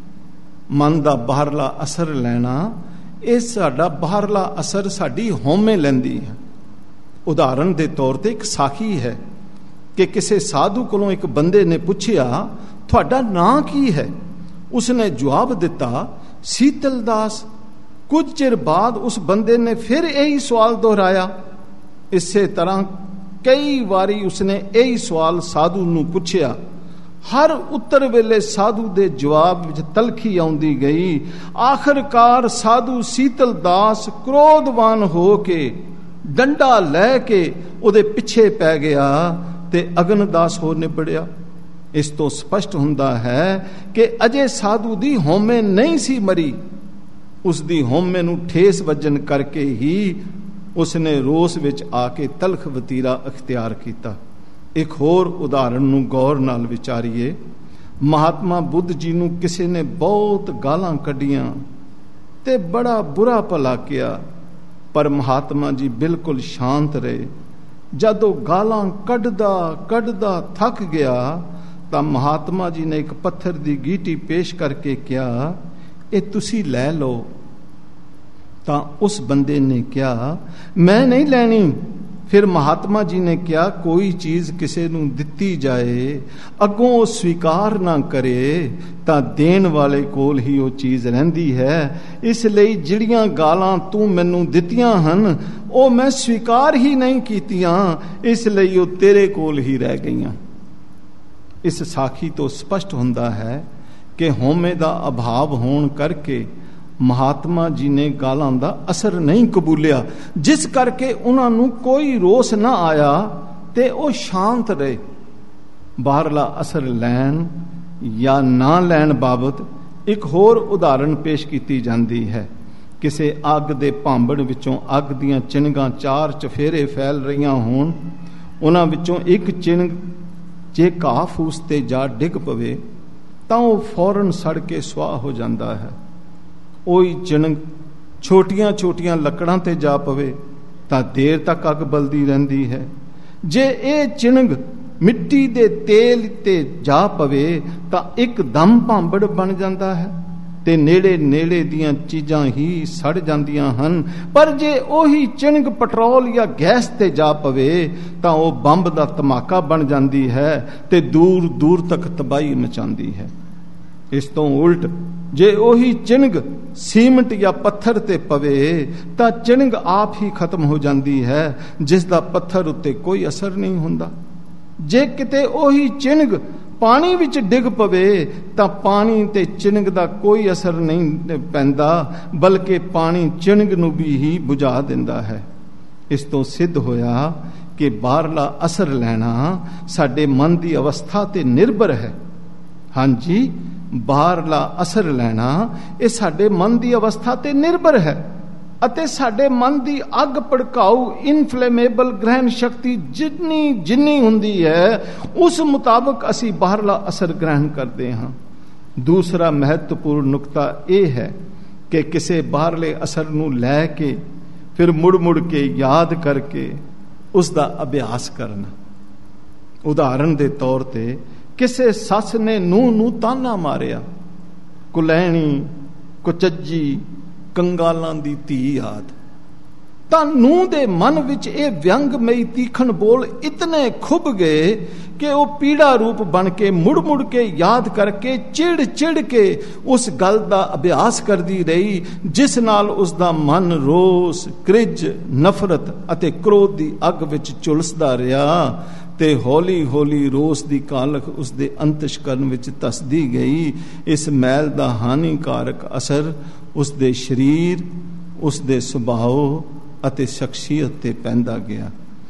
S1: ਮਨ ਦਾ ਬਾਹਰਲਾ ਅਸਰ ਲੈਣਾ, ਇਹ ਸਾਡਾ ਬਾਹਰਲਾ ਅਸਰ ਸਾਡੀ ਹਉਮੈ ਲੈਂਦੀ ਹੈ। ਉਦਾਹਰਣ ਦੇ ਤੌਰ ਤੇ ਇੱਕ ਸਾਖੀ ਹੈ ਕਿ ਕਿਸੇ ਸਾਧੂ ਕੋਲੋਂ ਇੱਕ ਬੰਦੇ ਨੇ ਪੁੱਛਿਆ, ਤੁਹਾਡਾ ਨਾਂ ਕੀ ਹੈ? ਉਸਨੇ ਜਵਾਬ ਦਿੱਤਾ, ਸੀਤਲ ਦਾਸ। ਕੁਝ ਚਿਰ ਬਾਅਦ ਉਸ ਬੰਦੇ ਨੇ ਫਿਰ ਇਹੀ ਸਵਾਲ ਦੁਹਰਾਇਆ। ਇਸੇ ਤਰ੍ਹਾਂ ਕਈ ਵਾਰੀ ਉਸਨੇ ਇਹੀ ਸਵਾਲ ਸਾਧੂ ਨੂੰ ਪੁੱਛਿਆ। ਹਰ ਉੱਤਰ ਵੇਲੇ ਸਾਧੂ ਦੇ ਜਵਾਬ ਵਿੱਚ ਤਲਖੀ ਆਉਂਦੀ ਗਈ। ਆਖਰਕਾਰ ਸਾਧੂ ਸੀਤਲ ਦਾਸ ਕ੍ਰੋਧਵਾਨ ਹੋ ਕੇ ਡੰਡਾ ਲੈ ਕੇ ਉਹਦੇ ਪਿੱਛੇ ਪੈ ਗਿਆ ਤੇ ਅਗਨਦਾਸ ਹੋ ਨਿਬੜਿਆ। ਇਸ ਤੋਂ ਸਪਸ਼ਟ ਹੁੰਦਾ ਹੈ ਕਿ ਅਜੇ ਸਾਧੂ ਦੀ ਹਉਮੈ ਨਹੀਂ ਸੀ ਮਰੀ। ਉਸ ਦੀ ਹਉਮੈ ਨੂੰ ਠੇਸ ਵੱਜਣ ਕਰਕੇ ਹੀ ਉਸਨੇ ਰੋਸ ਵਿੱਚ ਆ ਕੇ ਤਲਖ ਵਤੀਰਾ ਅਖਤਿਆਰ ਕੀਤਾ। ਇੱਕ ਹੋਰ ਉਦਾਹਰਣ ਨੂੰ ਗੌਰ ਨਾਲ ਵਿਚਾਰੀਏ। ਮਹਾਤਮਾ ਬੁੱਧ ਜੀ ਨੂੰ ਕਿਸੇ ਨੇ ਬਹੁਤ ਗਾਲਾਂ ਕੱਢੀਆਂ ਤੇ ਬੜਾ ਬੁਰਾ ਭਲਾ ਕਿਹਾ, ਪਰ ਮਹਾਤਮਾ ਜੀ ਬਿਲਕੁਲ ਸ਼ਾਂਤ ਰਹੇ। ਜਦੋਂ ਗਾਲਾਂ ਕੱਢਦਾ ਕੱਢਦਾ ਥੱਕ ਗਿਆ ਤਾਂ ਮਹਾਤਮਾ ਜੀ ਨੇ ਇੱਕ ਪੱਥਰ ਦੀ ਗੀਟੀ ਪੇਸ਼ ਕਰਕੇ ਕਿਹਾ, ਇਹ ਤੁਸੀਂ ਲੈ ਲਓ। ਤਾਂ ਉਸ ਬੰਦੇ ਨੇ ਕਿਹਾ, ਮੈਂ ਨਹੀਂ ਲੈਣੀ। ਫਿਰ ਮਹਾਤਮਾ ਜੀ ਨੇ ਕਿਹਾ, ਕੋਈ ਚੀਜ਼ ਕਿਸੇ ਨੂੰ ਦਿੱਤੀ ਜਾਏ, ਅੱਗੋਂ ਉਹ ਸਵੀਕਾਰ ਨਾ ਕਰੇ ਤਾਂ ਦੇਣ ਵਾਲੇ ਕੋਲ ਹੀ ਉਹ ਚੀਜ਼ ਰਹਿੰਦੀ ਹੈ। ਇਸ ਲਈ ਜਿਹੜੀਆਂ ਗਾਲਾਂ ਤੂੰ ਮੈਨੂੰ ਦਿੱਤੀਆਂ ਹਨ ਉਹ ਮੈਂ ਸਵੀਕਾਰ ਹੀ ਨਹੀਂ ਕੀਤੀਆਂ, ਇਸ ਲਈ ਉਹ ਤੇਰੇ ਕੋਲ ਹੀ ਰਹਿ ਗਈਆਂ। ਇਸ ਸਾਖੀ ਤੋਂ ਸਪਸ਼ਟ ਹੁੰਦਾ ਹੈ ਕਿ ਹਉਮੈ ਦਾ ਅਭਾਵ ਹੋਣ ਕਰਕੇ ਮਹਾਤਮਾ ਜੀ ਨੇ ਗਾਲਾਂ ਦਾ ਅਸਰ ਨਹੀਂ ਕਬੂਲਿਆ, ਜਿਸ ਕਰਕੇ ਉਹਨਾਂ ਨੂੰ ਕੋਈ ਰੋਸ ਨਾ ਆਇਆ ਤੇ ਉਹ ਸ਼ਾਂਤ ਰਹੇ। ਬਾਹਰਲਾ ਅਸਰ ਲੈਣ ਜਾਂ ਨਾ ਲੈਣ ਬਾਬਤ ਇੱਕ ਹੋਰ ਉਦਾਹਰਣ ਪੇਸ਼ ਕੀਤੀ ਜਾਂਦੀ ਹੈ। ਕਿਸੇ ਅੱਗ ਦੇ ਭਾਂਬੜ ਵਿੱਚੋਂ ਅੱਗ ਦੀਆਂ ਚਿਣਗਾਂ ਚਾਰ ਚਫੇਰੇ ਫੈਲ ਰਹੀਆਂ ਹੋਣ, ਉਹਨਾਂ ਵਿੱਚੋਂ ਇੱਕ ਚਿਣਗ ਜੇ ਘਾਹ ਫੂਸ ਤੇ ਜਾ ਡਿੱਗ ਪਵੇ ਤਾਂ ਉਹ ਫੌਰਨ ਸੜ ਕੇ ਸੁਆਹ ਹੋ ਜਾਂਦਾ ਹੈ। ਉਹੀ ਚਿਣਗ ਛੋਟੀਆਂ ਛੋਟੀਆਂ ਲੱਕੜਾਂ ਤੇ ਜਾ ਪਵੇ ਤਾਂ ਦੇਰ ਤੱਕ ਅੱਗ ਬਲਦੀ ਰਹਿੰਦੀ ਹੈ। ਜੇ ਇਹ ਚਿਣਗ ਮਿੱਟੀ ਦੇ ਤੇਲ ਤੇ ਜਾ ਪਵੇ ਤਾਂ ਇੱਕਦਮ ਭਾਂਬੜ ਬਣ ਜਾਂਦਾ ਹੈ ਤੇ ਨੇੜੇ ਨੇੜੇ ਦੀਆਂ ਚੀਜ਼ਾਂ ਹੀ ਸੜ ਜਾਂਦੀਆਂ ਹਨ। ਪਰ ਜੇ ਉਹੀ ਚਿਣਗ ਪੈਟਰੋਲ ਜਾਂ ਗੈਸ ਤੇ ਜਾ ਪਵੇ ਤਾਂ ਉਹ ਬੰਬ ਦਾ ਧਮਾਕਾ ਬਣ ਜਾਂਦੀ ਹੈ ਤੇ ਦੂਰ ਦੂਰ ਤੱਕ ਤਬਾਹੀ ਮਚਾਉਂਦੀ ਹੈ। ਇਸ ਤੋਂ ਉਲਟ ਜੇ ਉਹੀ ਚਿਣਗ ਸੀਮਟ ਜਾਂ ਪੱਥਰ ਤੇ ਪਵੇ ਤਾਂ ਚਿਣਗ ਆਪ ਹੀ ਖਤਮ ਹੋ ਜਾਂਦੀ ਹੈ, ਜਿਸ ਦਾ ਪੱਥਰ ਉੱਤੇ ਕੋਈ ਅਸਰ ਨਹੀਂ ਹੁੰਦਾ। ਜੇ ਕਿਤੇ ਉਹੀ ਚਿਣਗ ਪਾਣੀ ਵਿੱਚ ਡਿੱਗ ਪਵੇ ਤਾਂ ਪਾਣੀ ਤੇ ਚਿਣਗ ਦਾ ਕੋਈ ਅਸਰ ਨਹੀਂ ਪੈਂਦਾ, ਬਲਕਿ ਪਾਣੀ ਚਿਣਗ ਨੂੰ ਵੀ ਹੀ ਬੁਝਾ ਦਿੰਦਾ ਹੈ। ਇਸ ਤੋਂ ਸਿੱਧ ਹੋਇਆ ਕਿ ਬਾਹਰਲਾ ਅਸਰ ਲੈਣਾ ਸਾਡੇ ਮਨ ਦੀ ਅਵਸਥਾ ਤੇ ਨਿਰਭਰ ਹੈ। ਹਾਂਜੀ, ਬਾਹਰਲਾ ਅਸਰ ਲੈਣਾ ਇਹ ਸਾਡੇ ਮਨ ਦੀ ਅਵਸਥਾ ਤੇ ਨਿਰਭਰ ਹੈ ਅਤੇ ਸਾਡੇ ਮਨ ਦੀ ਅੱਗ ਭੜਕਾਊ ਇਨਫਲੇਮੇਬਲ ਗ੍ਰਹਿਣ ਸ਼ਕਤੀ ਜਿੰਨੀ ਜਿੰਨੀ ਹੁੰਦੀ ਹੈ ਉਸ ਮੁਤਾਬਕ ਅਸੀਂ ਬਾਹਰਲਾ ਅਸਰ ਗ੍ਰਹਿਣ ਕਰਦੇ ਹਾਂ। ਦੂਸਰਾ ਮਹੱਤਵਪੂਰਨ ਨੁਕਤਾ ਇਹ ਹੈ ਕਿ ਕਿਸੇ ਬਾਹਰਲੇ ਅਸਰ ਨੂੰ ਲੈ ਕੇ ਫਿਰ ਮੁੜ ਮੁੜ ਕੇ ਯਾਦ ਕਰਕੇ ਉਸ ਦਾ ਅਭਿਆਸ ਕਰਨਾ। ਉਦਾਹਰਨ ਦੇ ਤੌਰ ਤੇ ਕਿਸੇ ਸੱਸ ਨੇ ਨੂੰਹ ਨੂੰ ਤਾਨਾ ਮਾਰਿਆ, ਕੁਲੈਣੀ, ਕੁਚੱਜੀ, ਕੰਗਾਲਾਂ ਦੀ ਧੀ ਆਦ, ਤਾਂ ਨੂੰਹ ਦੇ ਮਨ ਵਿੱਚ ਇਹ ਵਿਅੰਗਮਈ ਤੀਖਣ ਬੋਲ ਇਤਨੇ ਖੁੱਭ ਗਏ ਕਿ ਉਹ ਪੀੜਾ ਰੂਪ ਬਣ ਕੇ ਮੁੜ ਮੁੜ ਕੇ ਯਾਦ ਕਰਕੇ ਚਿੜ ਚਿੜ ਕੇ ਉਸ ਗੱਲ ਦਾ ਅਭਿਆਸ ਕਰਦੀ ਰਹੀ, ਜਿਸ ਨਾਲ ਉਸ ਦਾ ਮਨ ਰੋਸ, ਕ੍ਰਿਜ, ਨਫ਼ਰਤ ਅਤੇ ਕ੍ਰੋਧ ਦੀ ਅੱਗ ਵਿੱਚ ਝੁਲਸਦਾ ਰਿਹਾ ਤੇ ਹੌਲੀ ਹੌਲੀ ਰੋਸ ਦੀ ਕਾਲਖ ਉਸ ਦੇ ਅੰਤਸ਼ਕਰਨ ਵਿੱਚ ਧਸਦੀ ਗਈ। ਇਸ ਮੈਲ ਦਾ ਹਾਨੀਕਾਰਕ ਅਸਰ ਉਸ ਦੇ ਸਰੀਰ, ਉਸ ਦੇ ਸੁਭਾਅ ਅਤੇ ਸ਼ਖਸੀਅਤ ਤੇ ਪੈਂਦਾ ਗਿਆ।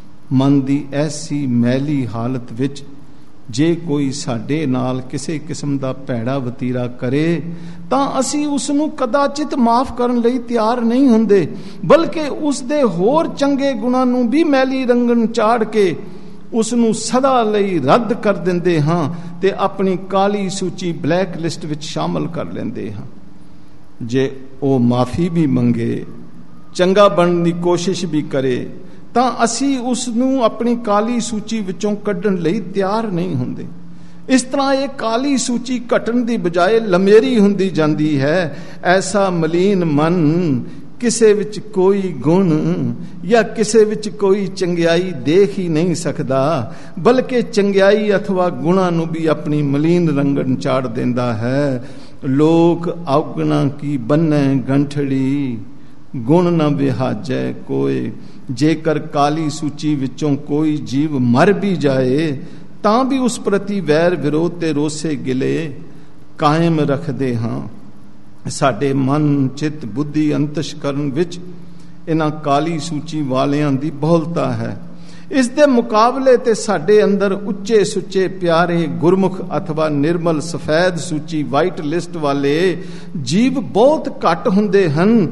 S1: ਮਨ ਦੀ ਐਸੀ ਮੈਲੀ ਹਾਲਤ ਵਿੱਚ ਜੇ ਕੋਈ ਸਾਡੇ ਨਾਲ ਕਿਸੇ ਕਿਸਮ ਦਾ ਭੈੜਾ ਵਤੀਰਾ ਕਰੇ ਤਾਂ ਅਸੀਂ ਉਸ ਨੂੰ ਕਦਾਚਿਤ ਮਾਫ ਕਰਨ ਲਈ ਤਿਆਰ ਨਹੀਂ ਹੁੰਦੇ, ਬਲਕਿ ਉਸ ਦੇ ਹੋਰ ਚੰਗੇ ਗੁਣਾਂ ਨੂੰ ਵੀ ਮੈਲੀ ਰੰਗਣ ਚਾੜ ਕੇ ਉਸ ਨੂੰ ਸਦਾ ਲਈ ਰੱਦ ਕਰ ਦਿੰਦੇ ਹਾਂ ਤੇ ਆਪਣੀ ਕਾਲੀ ਸੂਚੀ ਬਲੈਕ ਲਿਸਟ ਵਿੱਚ ਸ਼ਾਮਲ ਕਰ ਲੈਂਦੇ ਹਾਂ। ਜੇ ਉਹ ਮਾਫੀ ਵੀ ਮੰਗੇ, ਚੰਗਾ ਬਣਨ ਦੀ ਕੋਸ਼ਿਸ਼ ਵੀ ਕਰੇ, ਤਾਂ ਅਸੀਂ ਉਸ ਨੂੰ ਆਪਣੀ ਕਾਲੀ ਸੂਚੀ ਵਿੱਚੋਂ ਕੱਢਣ ਲਈ ਤਿਆਰ ਨਹੀਂ ਹੁੰਦੇ। ਇਸ ਤਰ੍ਹਾਂ ਇਹ ਕਾਲੀ ਸੂਚੀ ਘਟਣ ਦੀ ਬਜਾਏ ਲੰਮੇਰੀ ਹੁੰਦੀ ਜਾਂਦੀ ਹੈ। ਐਸਾ ਮਲੀਨ ਮਨ ਕਿਸੇ ਵਿੱਚ ਕੋਈ ਗੁਣ ਜਾਂ ਕਿਸੇ ਵਿੱਚ ਕੋਈ ਚੰਗਿਆਈ ਦੇਖ ਹੀ ਨਹੀਂ ਸਕਦਾ, ਬਲਕਿ ਚੰਗਿਆਈ ਅਥਵਾ ਗੁਣਾਂ ਨੂੰ ਵੀ ਆਪਣੀ ਮਲੀਨ ਰੰਗਣ ਚਾੜ ਦਿੰਦਾ ਹੈ। ਲੋਕ ਔਗਣਾ ਕੀ ਬੰਨੈ ਗੰਠੜੀ, ਗੁਣ ਨਾ ਵਿਹਾਜੈ ਕੋਏ। ਜੇਕਰ ਕਾਲੀ ਸੂਚੀ ਵਿੱਚੋਂ ਕੋਈ ਜੀਵ ਮਰ ਵੀ ਜਾਏ ਤਾਂ ਵੀ ਉਸ ਪ੍ਰਤੀ ਵੈਰ ਵਿਰੋਧ ਤੇ ਰੋਸੇ ਗਿਲੇ ਕਾਇਮ ਰੱਖਦੇ ਹਾਂ। ਸਾਡੇ ਮਨ, ਚਿੱਤ, ਬੁੱਧੀ, ਅੰਤਸ਼ਕਰਨ ਵਿੱਚ ਇਹਨਾਂ ਕਾਲੀ ਸੂਚੀ ਵਾਲਿਆਂ ਦੀ ਬਹੁਲਤਾ ਹੈ। ਇਸ ਦੇ ਮੁਕਾਬਲੇ ਤੇ ਸਾਡੇ ਅੰਦਰ ਉੱਚੇ ਸੁੱਚੇ ਪਿਆਰੇ ਗੁਰਮੁਖ ਅਥਵਾ ਨਿਰਮਲ ਸਫੈਦ ਸੂਚੀ ਵਾਈਟ ਲਿਸਟ ਵਾਲੇ ਜੀਵ ਬਹੁਤ ਘੱਟ ਹੁੰਦੇ ਹਨ,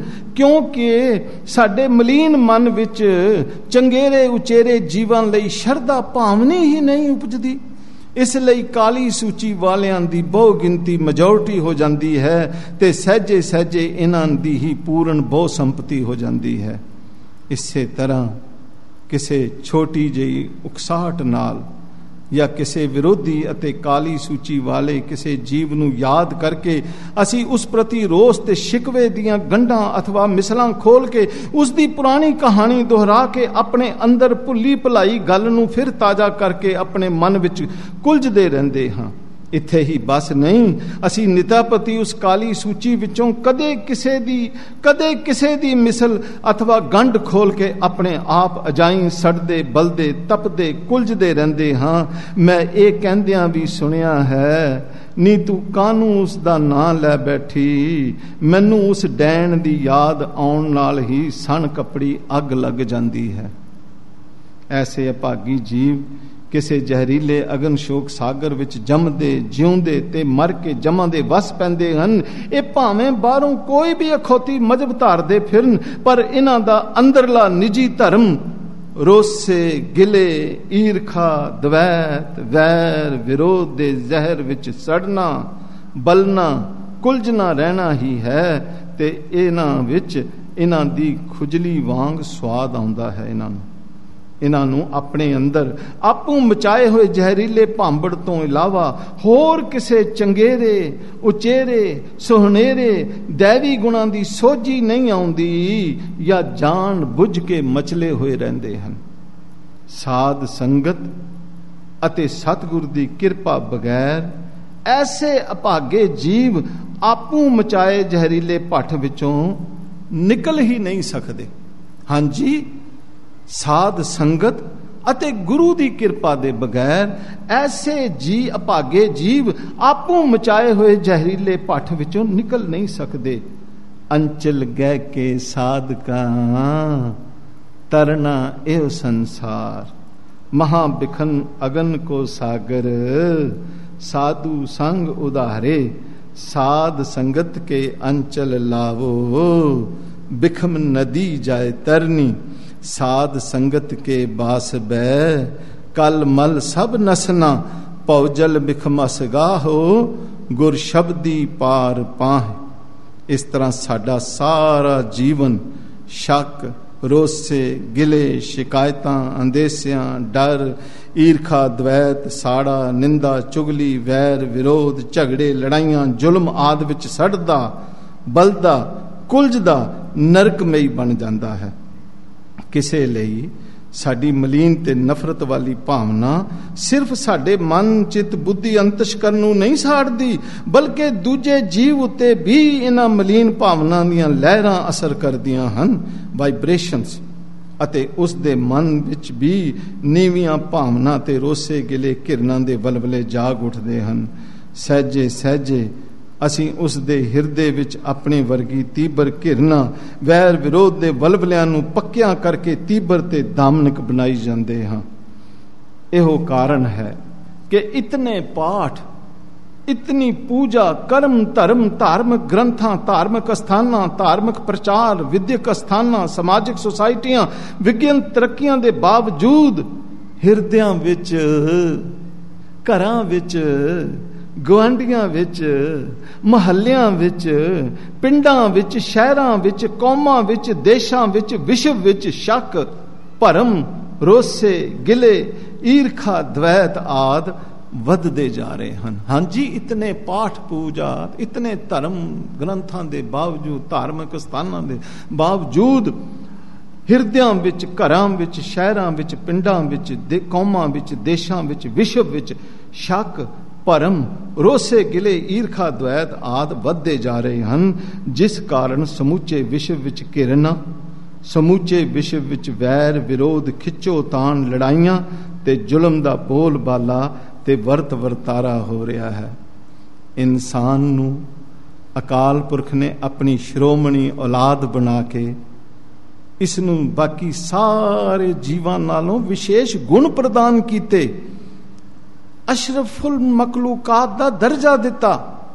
S1: ਕਿਉਂਕਿ ਸਾਡੇ ਮਲੀਨ ਮਨ ਵਿੱਚ ਚੰਗੇਰੇ ਉਚੇਰੇ ਜੀਵਾਂ ਲਈ ਸ਼ਰਧਾ ਭਾਵਨੀ ਹੀ ਨਹੀਂ ਉਪਜਦੀ। ਇਸ ਲਈ ਕਾਲੀ ਸੂਚੀ ਵਾਲਿਆਂ ਦੀ ਬਹੁ ਗਿਣਤੀ ਮੈਜੋਰਟੀ ਹੋ ਜਾਂਦੀ ਹੈ ਤੇ ਸਹਿਜੇ ਸਹਿਜੇ ਇਹਨਾਂ ਦੀ ਹੀ ਪੂਰਨ ਬਹੁ ਸੰਪਤੀ ਹੋ ਜਾਂਦੀ ਹੈ। ਇਸੇ ਤਰ੍ਹਾਂ ਕਿਸੇ ਛੋਟੀ ਜਿਹੀ ਉਕਸਾਹਟ ਨਾਲ ਜਾਂ ਕਿਸੇ ਵਿਰੋਧੀ ਅਤੇ ਕਾਲੀ ਸੂਚੀ ਵਾਲੇ ਕਿਸੇ ਜੀਵ ਨੂੰ ਯਾਦ ਕਰਕੇ ਅਸੀਂ ਉਸ ਪ੍ਰਤੀ ਰੋਸ ਤੇ ਸ਼ਿਕਵੇ ਦੀਆਂ ਗੰਢਾਂ ਅਥਵਾ ਮਿਸਲਾਂ ਖੋਲ ਕੇ ਉਸ ਦੀ ਪੁਰਾਣੀ ਕਹਾਣੀ ਦੁਹਰਾ ਕੇ ਆਪਣੇ ਅੰਦਰ ਭੁੱਲੀ ਭੁਲਾਈ ਗੱਲ ਨੂੰ ਫਿਰ ਤਾਜ਼ਾ ਕਰਕੇ ਆਪਣੇ ਮਨ ਵਿੱਚ ਕੁਲਝਦੇ ਰਹਿੰਦੇ ਹਾਂ। ਇੱਥੇ ਹੀ ਬਸ ਨਹੀਂ, ਅਸੀਂ ਨਿਤਾਪਤੀ ਉਸ ਕਾਲੀ ਸੂਚੀ ਵਿੱਚੋਂ ਕਦੇ ਕਿਸੇ ਦੀ ਕਦੇ ਕਿਸੇ ਦੀ ਮਿਸਲ ਅਥਵਾ ਗੰਢ ਖੋਲ ਕੇ ਆਪਣੇ ਆਪ ਅਜਾਈਂ ਸੜਦੇ ਬਲਦੇ ਤਪਦੇ ਕੁਲਝਦੇ ਰਹਿੰਦੇ ਹਾਂ। ਮੈਂ ਇਹ ਕਹਿੰਦਿਆਂ ਵੀ ਸੁਣਿਆ ਹੈ, ਨੀ ਤੂੰ ਕਾਹਨੂੰ ਉਸ ਦਾ ਨਾਂ ਲੈ ਬੈਠੀ, ਮੈਨੂੰ ਉਸ ਡੈਣ ਦੀ ਯਾਦ ਆਉਣ ਨਾਲ ਹੀ ਸਣ ਕੱਪੜੀ ਅੱਗ ਲੱਗ ਜਾਂਦੀ ਹੈ। ਐਸੇ ਅਭਾਗੀ ਜੀਵ ਕਿਸੇ ਜ਼ਹਿਰੀਲੇ ਅਗਨ ਸ਼ੋਕ ਸਾਗਰ ਵਿੱਚ ਜੰਮਦੇ ਜਿਉਂਦੇ ਤੇ ਮਰ ਕੇ ਜਮਾਂ ਦੇ ਵਸ ਪੈਂਦੇ ਹਨ। ਇਹ ਭਾਵੇਂ ਬਾਹਰੋਂ ਕੋਈ ਵੀ ਅਖੌਤੀ ਮਜ਼ਹਬ ਧਾਰਦੇ ਫਿਰਨ, ਪਰ ਇਹਨਾਂ ਦਾ ਅੰਦਰਲਾ ਨਿੱਜੀ ਧਰਮ ਰੋਸੇ, ਗਿਲੇ, ਈਰਖਾ, ਦਵੈਤ, ਵੈਰ, ਵਿਰੋਧ ਦੇ ਜ਼ਹਿਰ ਵਿੱਚ ਸੜਨਾ, ਬਲਣਾ, ਕੁਲਝਣਾ ਰਹਿਣਾ ਹੀ ਹੈ ਤੇ ਇਹਨਾਂ ਵਿੱਚ ਇਹਨਾਂ ਦੀ ਖੁਜਲੀ ਵਾਂਗ ਸਵਾਦ ਆਉਂਦਾ ਹੈ। ਇਹਨਾਂ ਨੂੰ ਇਹਨਾਂ ਨੂੰ ਆਪਣੇ ਅੰਦਰ ਆਪੂ ਮਚਾਏ ਹੋਏ ਜ਼ਹਿਰੀਲੇ ਭਾਂਬੜ ਤੋਂ ਇਲਾਵਾ ਹੋਰ ਕਿਸੇ ਚੰਗੇਰੇ ਉਚੇਰੇ ਸੁਹਨੇਰੇ ਦੈਵੀ ਗੁਣਾਂ ਦੀ ਸੋਝੀ ਨਹੀਂ ਆਉਂਦੀ ਜਾਂ ਜਾਣ ਬੁੱਝ ਕੇ ਮਚਲੇ ਹੋਏ ਰਹਿੰਦੇ ਹਨ। ਸਾਧ ਸੰਗਤ ਅਤੇ ਸਤਿਗੁਰ ਦੀ ਕਿਰਪਾ ਬਗੈਰ ਐਸੇ ਅਭਾਗੇ ਜੀਵ ਆਪੂ ਮਚਾਏ ਜ਼ਹਿਰੀਲੇ ਭੱਠ ਵਿੱਚੋਂ ਨਿਕਲ ਹੀ ਨਹੀਂ ਸਕਦੇ। ਹਾਂਜੀ, ਸਾਧ ਸੰਗਤ ਅਤੇ ਗੁਰੂ ਦੀ ਕਿਰਪਾ ਦੇ ਬਗੈਰ ਐਸੇ ਜੀ ਅਭਾਗੇ ਜੀਵ ਆਪੂ ਮਚਾਏ ਹੋਏ ਜ਼ਹਿਰੀਲੇ ਭੱਠ ਵਿੱਚੋਂ ਨਿਕਲ ਨਹੀਂ ਸਕਦੇ। ਅੰਚਲ ਗਹਿ ਕੇ ਸਾਧਕਾਂ ਤਰਨਾ ਇਹ ਸੰਸਾਰ, ਮਹਾ ਬਿਖਨ ਅਗਨ ਕੋ ਸਾਗਰ, ਸਾਧੂ ਸੰਗ ਉਧਾਰੇ, ਸਾਧ ਸੰਗਤ ਕੇ ਅੰਚਲ ਲਾਵੋ, ਬਿਖਮ ਨਦੀ ਜਾਏ ਤਰਨੀ, ਸਾਧ ਸੰਗਤ ਕੇ ਬਾਸ ਬੈ, ਕਲ ਮਲ ਸਭ ਨਸਨਾ, ਪਉਜਲ ਬਿਖਮਸ ਗਾਹੋ, ਗੁਰ ਸ਼ਬਦੀ ਪਾਰ ਪਾਹ। ਇਸ ਤਰ੍ਹਾਂ ਸਾਡਾ ਸਾਰਾ ਜੀਵਨ ਸ਼ੱਕ, ਰੋਸੇ, ਗਿਲੇ, ਸ਼ਿਕਾਇਤਾਂ, ਅੰਦੇਸਿਆਂ, ਡਰ, ਈਰਖਾ, ਦਵੈਤ, ਸਾੜਾ, ਨਿੰਦਾ, ਚੁਗਲੀ, ਵੈਰ, ਵਿਰੋਧ, ਝਗੜੇ, ਲੜਾਈਆਂ, ਜ਼ੁਲਮ ਆਦਿ ਵਿੱਚ ਸੜਦਾ, ਬਲਦਾ, ਕੁਲਝਦਾ ਨਰਕਮਈ ਬਣ ਜਾਂਦਾ ਹੈ। ਕਿਸੇ ਲਈ ਸਾਡੀ ਮਲੀਨ ਤੇ ਨਫ਼ਰਤ ਵਾਲੀ ਭਾਵਨਾ ਸਿਰਫ ਸਾਡੇ ਮਨ, ਚਿੱਤ, ਬੁੱਧੀ, ਅੰਤਸ਼ਕਰਨ ਨੂੰ ਨਹੀਂ ਸਾੜਦੀ, ਬਲਕਿ ਦੂਜੇ ਜੀਵ ਉੱਤੇ ਵੀ ਇਹਨਾਂ ਮਲੀਨ ਭਾਵਨਾ ਦੀਆਂ ਲਹਿਰਾਂ ਅਸਰ ਕਰਦੀਆਂ ਹਨ, ਵਾਈਬ੍ਰੇਸ਼ਨਸ, ਅਤੇ ਉਸ ਦੇ ਮਨ ਵਿੱਚ ਵੀ ਨੀਵੀਆਂ ਭਾਵਨਾ ਤੇ ਰੋਸੇ ਗਿਲੇ ਘਿਰਨਾਂ ਦੇ ਵਲਵਲੇ ਜਾਗ ਉੱਠਦੇ ਹਨ। ਸਹਿਜੇ ਸਹਿਜੇ ਅਸੀਂ ਉਸ ਦੇ ਹਿਰਦੇ ਵਿੱਚ ਆਪਣੇ ਵਰਗੀ ਤੀਬਰ ਘਿਰਨਾ, ਵੈਰ ਵਿਰੋਧ ਦੇ ਵਲਵਲਿਆਂ ਨੂੰ ਪੱਕਿਆਂ ਕਰਕੇ ਤੀਬਰ ਤੇ ਦਾਮਨਕ ਬਣਾਈ ਜਾਂਦੇ ਹਾਂ। ਇਹੋ ਕਾਰਨ ਹੈ ਕਿ ਇਤਨੇ ਪਾਠ, ਇਤਨੀ ਪੂਜਾ, ਕਰਮ, ਧਰਮ, ਧਾਰਮਿਕ ਗ੍ਰੰਥਾਂ, ਧਾਰਮਿਕ ਅਸਥਾਨਾਂ, ਧਾਰਮਿਕ ਪ੍ਰਚਾਰ, ਵਿਦਿਅਕ ਅਸਥਾਨਾਂ, ਸਮਾਜਿਕ ਸੁਸਾਇਟੀਆਂ, ਵਿਗਿਆਨ ਤਰੱਕੀਆਂ ਦੇ ਬਾਵਜੂਦ ਹਿਰਦਿਆਂ ਵਿੱਚ, ਘਰਾਂ ਵਿੱਚ, ਗੁਆਂਢੀਆਂ ਵਿੱਚ, ਮਹੱਲਿਆਂ ਵਿੱਚ, ਪਿੰਡਾਂ ਵਿੱਚ, ਸ਼ਹਿਰਾਂ ਵਿੱਚ, ਕੌਮਾਂ ਵਿੱਚ, ਦੇਸ਼ਾਂ ਵਿੱਚ, ਵਿਸ਼ਵ ਵਿੱਚ ਸ਼ੱਕ, ਭਰਮ, ਰੋਸੇ, ਗਿਲੇ, ਈਰਖਾ, ਦਵੈਤ ਆਦਿ ਵੱਧਦੇ ਜਾ ਰਹੇ ਹਨ। ਹਾਂਜੀ, ਇਤਨੇ ਪਾਠ ਪੂਜਾ, ਇਤਨੇ ਧਰਮ ਗ੍ਰੰਥਾਂ ਦੇ ਬਾਵਜੂਦ, ਧਾਰਮਿਕ ਸਥਾਨਾਂ ਦੇ ਬਾਵਜੂਦ ਹਿਰਦਿਆਂ ਵਿੱਚ, ਘਰਾਂ ਵਿੱਚ, ਸ਼ਹਿਰਾਂ ਵਿੱਚ, ਪਿੰਡਾਂ ਵਿੱਚ, ਕੌਮਾਂ ਵਿੱਚ, ਦੇਸ਼ਾਂ ਵਿੱਚ, ਵਿਸ਼ਵ ਵਿੱਚ ਸ਼ੱਕ, ਭਰਮ, ਰੋਸੇ, ਗਿਲੇ, ਈਰਖਾ, ਦਵੈਤ ਆਦਿ ਵੱਧਦੇ ਜਾ ਰਹੇ ਹਨ, ਜਿਸ ਕਾਰਨ ਸਮੁੱਚੇ ਵਿਸ਼ਵ ਵਿੱਚ ਘਿਰਨਾ, ਸਮੁੱਚੇ ਵਿਸ਼ਵ ਵਿੱਚ ਵੈਰ ਵਿਰੋਧ, ਖਿੱਚੋ ਤਾਣ, ਲੜਾਈਆਂ ਤੇ ਜ਼ੁਲਮ ਦਾ ਬੋਲ ਬਾਲਾ ਤੇ ਵਰਤ ਵਰਤਾਰਾ ਹੋ ਰਿਹਾ ਹੈ। ਇਨਸਾਨ ਨੂੰ ਅਕਾਲ ਪੁਰਖ ਨੇ ਆਪਣੀ ਸ਼੍ਰੋਮਣੀ ਔਲਾਦ ਬਣਾ ਕੇ ਇਸ ਨੂੰ ਬਾਕੀ ਸਾਰੇ ਜੀਵਾਂ ਨਾਲੋਂ ਵਿਸ਼ੇਸ਼ ਗੁਣ ਪ੍ਰਦਾਨ ਕੀਤੇ, ਅਸ਼ਰਫੁਲ ਮਖਲੂਕਾਤ ਦਾ ਦਰਜਾ ਦਿੱਤਾ,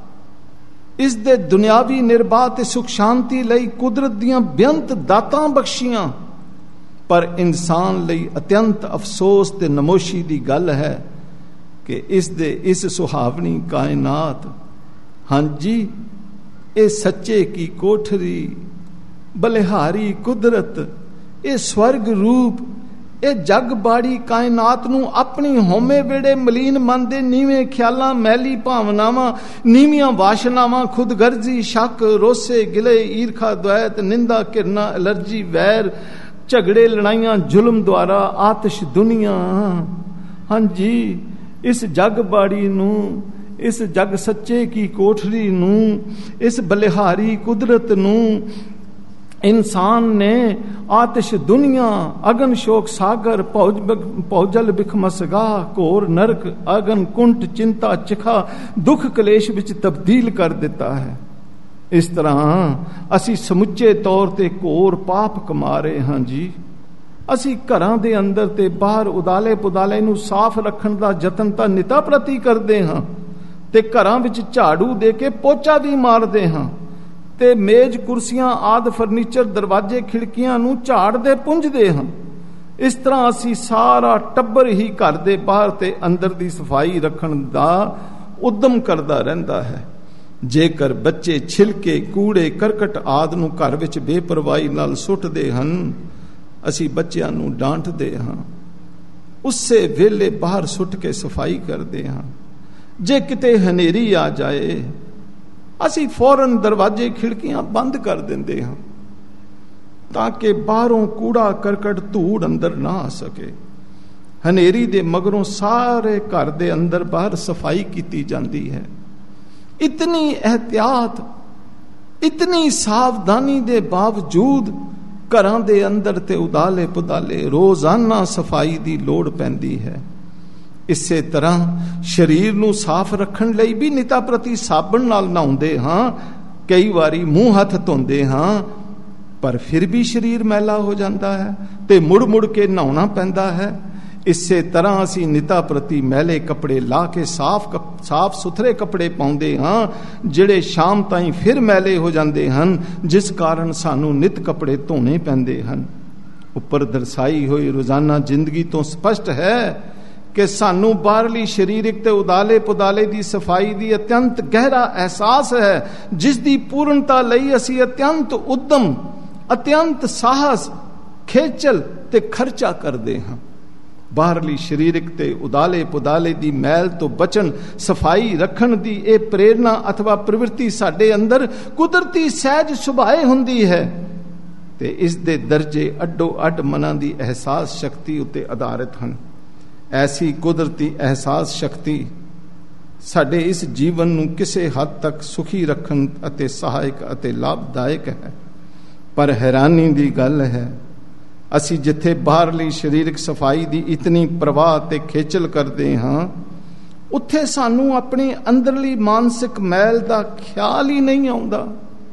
S1: ਇਸ ਦੇ ਦੁਨਿਆਵੀ ਨਿਰਬਾਹ ਤੇ ਸੁਖ ਸ਼ਾਂਤੀ ਲਈ ਕੁਦਰਤ ਦੀਆਂ ਬੇਅੰਤ ਦਾਤਾਂ ਬਖਸ਼ੀਆਂ। ਪਰ ਇਨਸਾਨ ਲਈ ਅਤਿਅੰਤ ਅਫਸੋਸ ਤੇ ਨਮੋਸ਼ੀ ਦੀ ਗੱਲ ਹੈ ਕਿ ਇਸ ਦੇ ਇਸ ਸੁਹਾਵਣੀ ਕਾਇਨਾਤ, ਹਾਂਜੀ, ਇਹ ਸੱਚੇ ਕੀ ਕੋਠਰੀ, ਬਲਿਹਾਰੀ ਕੁਦਰਤ, ਇਹ ਸਵਰਗ ਰੂਪ, ਇਹ ਜਗ ਬਾੜੀ ਕਾਇਨਾਤ ਨੂੰ ਆਪਣੀ ਹਉਮੈ ਵੇੜੇ ਮਲੀਨ ਮਨ ਦੇ ਨੀਵੇਂ ਖਿਆਲਾਂ, ਮੈਲੀ ਭਾਵਨਾਵਾਂ, ਨੀਵੀਆਂ ਵਾਸ਼ਨਾਵਾਂ, ਖੁਦਗਰਜ਼ੀ, ਸ਼ੱਕ, ਰੋਸੇ, ਗਿਲੇ, ਈਰਖਾ, ਦਵੈਤ, ਨਿੰਦਾ, ਘਿਰਨਾ, ਐਲਰਜੀ, ਵੈਰ, ਝਗੜੇ, ਲੜਾਈਆਂ, ਜ਼ੁਲਮ ਦੁਆਰਾ ਆਤਿਸ਼ ਦੁਨੀਆ, ਹਾਂਜੀ, ਇਸ ਜਗ ਬਾੜੀ ਨੂੰ, ਇਸ ਜਗ ਸੱਚੇ ਕੀ ਕੋਠਰੀ ਨੂੰ, ਇਸ ਬਲਿਹਾਰੀ ਕੁਦਰਤ ਨੂੰ ਇਨਸਾਨ ਨੇ ਆਤਿਸ਼ ਦੁਨੀਆ, ਅਗਨ ਸ਼ੋਕ ਸਾਗਰ, ਪੌਜਲ ਬਿਖਮਸਗਾ, ਘੋਰ ਨਰਕ, ਅਗਨ ਕੁੰਟ, ਚਿੰਤਾ, ਚਿਖਾ, ਦੁੱਖ ਕਲੇਸ਼ ਵਿੱਚ ਤਬਦੀਲ ਕਰ ਦਿੱਤਾ ਹੈ। ਇਸ ਤਰ੍ਹਾਂ ਅਸੀਂ ਸਮੁੱਚੇ ਤੌਰ ਤੇ ਘੋਰ ਪਾਪ ਕਮਾ ਰਹੇ ਹਾਂ ਜੀ। ਅਸੀਂ ਘਰਾਂ ਦੇ ਅੰਦਰ ਤੇ ਬਾਹਰ ਉਦਾਲੇ ਪੁਦਾਲੇ ਨੂੰ ਸਾਫ਼ ਰੱਖਣ ਦਾ ਯਤਨ ਤਾਂ ਨਿਤਾ ਪ੍ਰਤੀ ਕਰਦੇ ਹਾਂ, ਤੇ ਘਰਾਂ ਵਿੱਚ ਝਾੜੂ ਦੇ ਕੇ ਪੋਚਾ ਵੀ ਮਾਰਦੇ ਹਾਂ, ਤੇ ਮੇਜ਼, ਕੁਰਸੀਆਂ ਆਦਿ ਫਰਨੀਚਰ, ਦਰਵਾਜ਼ੇ, ਖਿੜਕੀਆਂ ਨੂੰ ਝਾੜ ਦੇ ਪੁੰਝਦੇ ਹਾਂ। ਇਸ ਤਰ੍ਹਾਂ ਅਸੀਂ ਸਾਰਾ ਟੱਬਰ ਹੀ ਘਰ ਦੇ ਬਾਹਰ ਤੇ ਅੰਦਰ ਦੀ ਸਫਾਈ ਰੱਖਣ ਦਾ ਉਦਮ ਕਰਦਾ ਰਹਿੰਦਾ ਹੈ। ਜੇਕਰ ਬੱਚੇ ਛਿਲਕੇ, ਕੂੜੇ, ਕਰਕਟ ਆਦਿ ਨੂੰ ਘਰ ਵਿੱਚ ਬੇਪਰਵਾਹੀ ਨਾਲ ਸੁੱਟਦੇ ਹਨ, ਅਸੀਂ ਬੱਚਿਆਂ ਨੂੰ ਡਾਂਟਦੇ ਹਾਂ, ਉਸੇ ਵੇਲੇ ਬਾਹਰ ਸੁੱਟ ਕੇ ਸਫਾਈ ਕਰਦੇ ਹਾਂ। ਜੇ ਕਿਤੇ ਹਨੇਰੀ ਆ ਜਾਏ, ਅਸੀਂ ਫੌਰਨ ਦਰਵਾਜ਼ੇ, ਖਿੜਕੀਆਂ ਬੰਦ ਕਰ ਦਿੰਦੇ ਹਾਂ ਤਾਂ ਕਿ ਬਾਹਰੋਂ ਕੂੜਾ ਕਰਕਟ, ਧੂੜ ਅੰਦਰ ਨਾ ਆ ਸਕੇ। ਹਨੇਰੀ ਦੇ ਮਗਰੋਂ ਸਾਰੇ ਘਰ ਦੇ ਅੰਦਰ ਬਾਹਰ ਸਫਾਈ ਕੀਤੀ ਜਾਂਦੀ ਹੈ। ਇਤਨੀ ਇਹਤਿਆਤ, ਇਤਨੀ ਸਾਵਧਾਨੀ ਦੇ ਬਾਵਜੂਦ ਘਰਾਂ ਦੇ ਅੰਦਰ ਤੇ ਉਦਾਲੇ ਪੁਦਾਲੇ ਰੋਜ਼ਾਨਾ ਸਫਾਈ ਦੀ ਲੋੜ ਪੈਂਦੀ ਹੈ। ਇਸੇ ਤਰ੍ਹਾਂ ਸਰੀਰ ਨੂੰ ਸਾਫ਼ ਰੱਖਣ ਲਈ ਵੀ ਨਿਤਾ ਪ੍ਰਤੀ ਸਾਬਣ ਨਾਲ ਨਹਾਉਂਦੇ ਹਾਂ, ਕਈ ਵਾਰੀ ਮੂੰਹ ਹੱਥ ਧੋਂਦੇ ਹਾਂ, ਪਰ ਫਿਰ ਵੀ ਸਰੀਰ ਮੈਲਾ ਹੋ ਜਾਂਦਾ ਹੈ ਤੇ ਮੁੜ ਮੁੜ ਕੇ ਨਹਾਉਣਾ ਪੈਂਦਾ ਹੈ। ਇਸੇ ਤਰ੍ਹਾਂ ਅਸੀਂ ਨਿਤਾ ਪ੍ਰਤੀ ਮੈਲੇ ਕੱਪੜੇ ਲਾ ਕੇ ਸਾਫ਼ ਸਾਫ਼ ਸੁਥਰੇ ਕੱਪੜੇ ਪਾਉਂਦੇ ਹਾਂ, ਜਿਹੜੇ ਸ਼ਾਮ ਤਾਈਂ ਫਿਰ ਮੈਲੇ ਹੋ ਜਾਂਦੇ ਹਨ, ਜਿਸ ਕਾਰਨ ਸਾਨੂੰ ਨਿਤ ਕੱਪੜੇ ਧੋਣੇ ਪੈਂਦੇ ਹਨ। ਉੱਪਰ ਦਰਸਾਈ ਹੋਈ ਰੋਜ਼ਾਨਾ ਜ਼ਿੰਦਗੀ ਤੋਂ ਸਪਸ਼ਟ ਹੈ ਕਿ ਸਾਨੂੰ ਬਾਹਰਲੀ ਸਰੀਰਕ ਤੇ ਉਦਾਲੇ ਪੁਦਾਲੇ ਦੀ ਸਫਾਈ ਦੀ ਅਤਿਅੰਤ ਗਹਿਰਾ ਅਹਿਸਾਸ ਹੈ, ਜਿਸ ਦੀ ਪੂਰਨਤਾ ਲਈ ਅਸੀਂ ਅਤਿਅੰਤ ਉਦਮ, ਅਤਿਅੰਤ ਸਾਹਸ, ਖੇਚਲ ਤੇ ਖਰਚਾ ਕਰਦੇ ਹਾਂ। ਬਾਹਰਲੀ ਸਰੀਰਕ ਤੇ ਉਦਾਲੇ ਪੁਦਾਲੇ ਦੀ ਮੈਲ ਤੋਂ ਬਚਣ, ਸਫਾਈ ਰੱਖਣ ਦੀ ਇਹ ਪ੍ਰੇਰਨਾ ਅਥਵਾ ਪ੍ਰਵਿਰਤੀ ਸਾਡੇ ਅੰਦਰ ਕੁਦਰਤੀ ਸਹਿਜ ਸੁਭਾਏ ਹੁੰਦੀ ਹੈ ਤੇ ਇਸ ਦੇ ਦਰਜੇ ਅੱਡੋ ਅੱਡ ਮਨਾਂ ਦੀ ਅਹਿਸਾਸ ਸ਼ਕਤੀ ਉੱਤੇ ਆਧਾਰਿਤ ਹਨ। ਐਸੀ ਕੁਦਰਤੀ ਅਹਿਸਾਸ ਸ਼ਕਤੀ ਸਾਡੇ ਇਸ ਜੀਵਨ ਨੂੰ ਕਿਸੇ ਹੱਦ ਤੱਕ ਸੁਖੀ ਰੱਖਣ ਅਤੇ ਸਹਾਇਕ ਅਤੇ ਲਾਭਦਾਇਕ ਹੈ। ਪਰ ਹੈਰਾਨੀ ਦੀ ਗੱਲ ਹੈ, ਅਸੀਂ ਜਿੱਥੇ ਬਾਹਰਲੀ ਸਰੀਰਕ ਸਫਾਈ ਦੀ ਇਤਨੀ ਪ੍ਰਵਾਹ ਤੇ ਖੇਚਲ ਕਰਦੇ ਹਾਂ, ਉੱਥੇ ਸਾਨੂੰ ਆਪਣੀ ਅੰਦਰਲੀ ਮਾਨਸਿਕ ਮੈਲ ਦਾ ਖਿਆਲ ਹੀ ਨਹੀਂ ਆਉਂਦਾ।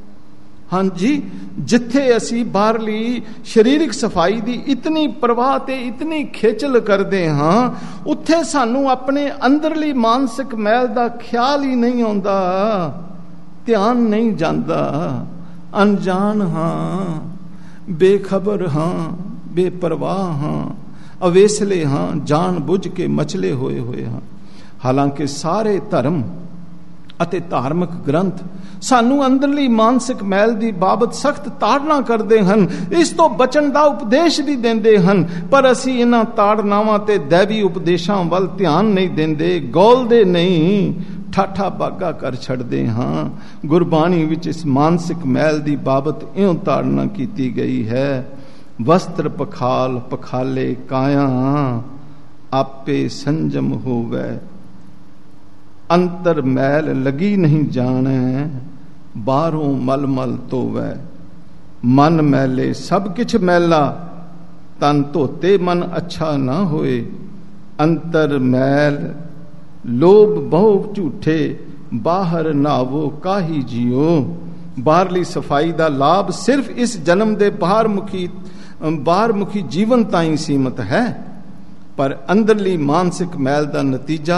S1: ਹਾਂਜੀ, ਜਿੱਥੇ ਅਸੀਂ ਬਾਹਰਲੀ ਸਰੀਰਕ ਸਫਾਈ ਦੀ ਇਤਨੀ ਪ੍ਰਵਾਹ ਤੇ ਇਤਨੀ ਖੇਚਲ ਕਰਦੇ ਹਾਂ, ਉੱਥੇ ਸਾਨੂੰ ਆਪਣੇ ਅੰਦਰਲੀ ਮਾਨਸਿਕ ਮੈਲ ਦਾ ਖਿਆਲ ਹੀ ਨਹੀਂ ਆਉਂਦਾ, ਧਿਆਨ ਨਹੀਂ ਜਾਂਦਾ। ਅਣਜਾਣ ਹਾਂ, ਬੇਖਬਰ ਹਾਂ, ਬੇਪਰਵਾਹ ਹਾਂ, ਅਵੇਸਲੇ ਹਾਂ, ਜਾਣ ਬੁੱਝ ਕੇ ਮਚਲੇ ਹੋਏ ਹੋਏ ਹਾਂ। ਹਾਲਾਂਕਿ ਸਾਰੇ ਧਰਮ ਅਤੇ ਧਾਰਮਿਕ ਗ੍ਰੰਥ ਸਾਨੂੰ ਅੰਦਰਲੀ ਮਾਨਸਿਕ ਮੈਲ ਦੀ ਬਾਬਤ ਸਖਤ ਤਾੜਨਾ ਕਰਦੇ ਹਨ, ਇਸ ਤੋਂ ਬਚਣ ਦਾ ਉਪਦੇਸ਼ ਵੀ ਦਿੰਦੇ ਹਨ, ਪਰ ਅਸੀਂ ਇਹਨਾਂ ਤਾੜਨਾਵਾਂ ਤੇ ਦੈਵੀ ਉਪਦੇਸ਼ਾਂ ਵੱਲ ਧਿਆਨ ਨਹੀਂ ਦਿੰਦੇ, ਗੌਲਦੇ ਨਹੀਂ, ਠਾਠਾ ਬਾਗਾ ਕਰ ਛੱਡਦੇ ਹਾਂ। ਗੁਰਬਾਣੀ ਵਿੱਚ ਇਸ ਮਾਨਸਿਕ ਮੈਲ ਦੀ ਬਾਬਤ ਇਉਂ ਤਾੜਨਾ ਕੀਤੀ ਗਈ ਹੈ, ਵਸਤਰ ਪਖਾਲ ਪਖਾਲੇ ਕਾਇਆ, ਆਪੇ ਸੰਜਮ ਹੋਵੇ, ਅੰਤਰ ਮੈਲ ਲਗੀ ਨਹੀਂ ਜਾਣੈ, ਬਾਹਰੋਂ ਮਲ ਮਲ ਧੋਵੈ। ਮਨ ਮੈਲੇ ਸਭ ਕਿਛ ਮੈਲਾ, ਤਨ ਧੋਤੇ ਮਨ ਅੱਛਾ ਨਾ ਹੋਏ। ਅੰਤਰ ਮੈਲ ਲੋਭ ਬਹੁ ਝੂਠੇ, ਬਾਹਰ ਨਾਵੋ ਕਾਹੀ ਜਿਉ। ਬਾਹਰਲੀ ਸਫਾਈ ਦਾ ਲਾਭ ਸਿਰਫ ਇਸ ਜਨਮ ਦੇ ਬਾਹਰ ਮੁਖੀ ਬਾਹਰ ਮੁਖੀ ਜੀਵਨ ਤਾਈਂ ਸੀਮਤ ਹੈ, ਪਰ ਅੰਦਰਲੀ ਮਾਨਸਿਕ ਮੈਲ ਦਾ ਨਤੀਜਾ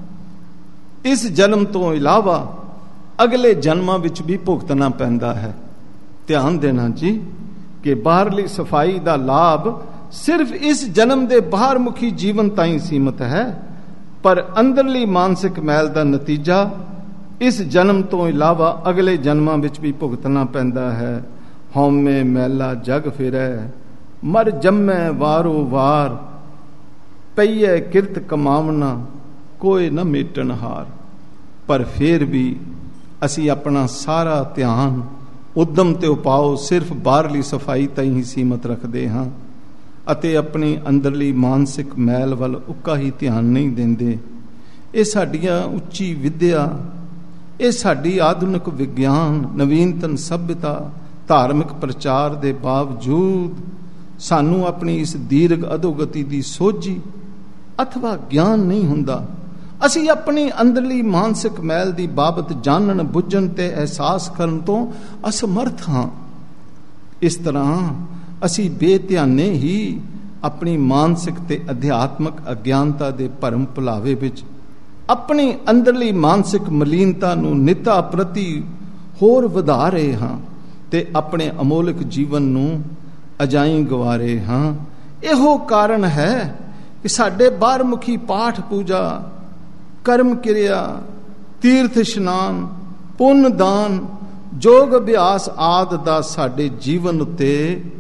S1: ਇਸ ਜਨਮ ਤੋਂ ਇਲਾਵਾ ਅਗਲੇ ਜਨਮਾਂ ਵਿੱਚ ਵੀ ਭੁਗਤਣਾ ਪੈਂਦਾ ਹੈ। ਧਿਆਨ ਦੇਣਾ ਜੀ ਕਿ ਬਾਹਰਲੀ ਸਫਾਈ ਦਾ ਲਾਭ ਸਿਰਫ ਇਸ ਜਨਮ ਦੇ ਬਾਹਰ ਮੁਖੀ ਜੀਵਨ ਤਾਈਂ ਸੀਮਤ ਹੈ, ਪਰ ਅੰਦਰਲੀ ਮਾਨਸਿਕ ਮੈਲ ਦਾ ਨਤੀਜਾ ਇਸ ਜਨਮ ਤੋਂ ਇਲਾਵਾ ਅਗਲੇ ਜਨਮਾਂ ਵਿੱਚ ਵੀ ਭੁਗਤਣਾ ਪੈਂਦਾ ਹੈ। ਹਉਮੈ ਮੈਲਾ ਜਗ ਫਿਰੈ, ਮਰ ਜੰਮੈ ਵਾਰੋ ਵਾਰ, ਪਈਐ ਕਿਰਤ ਕਮਾਵਣਾ, ਕੋਈ ਨਾ ਮੇਟਣ ਹਾਰ। ਪਰ ਫਿਰ ਵੀ ਅਸੀਂ ਆਪਣਾ ਸਾਰਾ ਧਿਆਨ, ਉਦਮ ਤੇ ਉਪਾਅ ਸਿਰਫ ਬਾਹਰਲੀ ਸਫਾਈ ਤਾਈਂ ਹੀ ਸੀਮਤ ਰੱਖਦੇ ਹਾਂ ਅਤੇ ਆਪਣੀ ਅੰਦਰਲੀ ਮਾਨਸਿਕ ਮੈਲ ਵੱਲ ਉੱਕਾ ਹੀ ਧਿਆਨ ਨਹੀਂ ਦਿੰਦੇ। ਇਹ ਸਾਡੀਆਂ ਉੱਚੀ ਵਿਦਿਆ, ਇਹ ਸਾਡੀ ਆਧੁਨਿਕ ਵਿਗਿਆਨ, ਨਵੀਨਤਮ ਸਭਿਅਤਾ, ਧਾਰਮਿਕ ਪ੍ਰਚਾਰ ਦੇ ਬਾਵਜੂਦ ਸਾਨੂੰ ਆਪਣੀ ਇਸ ਦੀਰਘ ਅਧੋਗਤੀ ਦੀ ਸੋਝੀ ਅਥਵਾ ਗਿਆਨ ਨਹੀਂ ਹੁੰਦਾ। ਅਸੀਂ ਆਪਣੀ ਅੰਦਰਲੀ ਮਾਨਸਿਕ ਮੈਲ ਦੀ ਬਾਬਤ ਜਾਣਨ, ਬੁੱਝਣ ਤੇ ਅਹਿਸਾਸ ਕਰਨ ਤੋਂ ਅਸਮਰਥ ਹਾਂ। ਇਸ ਤਰ੍ਹਾਂ ਅਸੀਂ ਬੇਧਿਆਨੇ ਹੀ ਆਪਣੀ ਮਾਨਸਿਕ ਤੇ ਅਧਿਆਤਮਕ ਅਗਿਆਨਤਾ ਦੇ ਭਰਮ ਭੁਲਾਵੇ ਵਿੱਚ ਆਪਣੀ ਅੰਦਰਲੀ ਮਾਨਸਿਕ ਮਲੀਨਤਾ ਨੂੰ ਨਿਤਾ ਪ੍ਰਤੀ ਹੋਰ ਵਧਾ ਰਹੇ ਹਾਂ ਤੇ ਆਪਣੇ ਅਮੋਲਕ ਜੀਵਨ ਨੂੰ ਅਜਾਈਂ ਗਵਾ ਰਹੇ ਹਾਂ। ਇਹੋ ਕਾਰਨ ਹੈ ਕਿ ਸਾਡੇ ਬਾਹਰਮੁਖੀ ਪਾਠ ਪੂਜਾ, ਕਰਮ ਕਿਰਿਆ, ਤੀਰਥ ਇਸ਼ਨਾਨ, ਪੁੰਨ ਦਾਨ, ਯੋਗ ਅਭਿਆਸ ਆਦਿ ਦਾ ਸਾਡੇ ਜੀਵਨ ਉੱਤੇ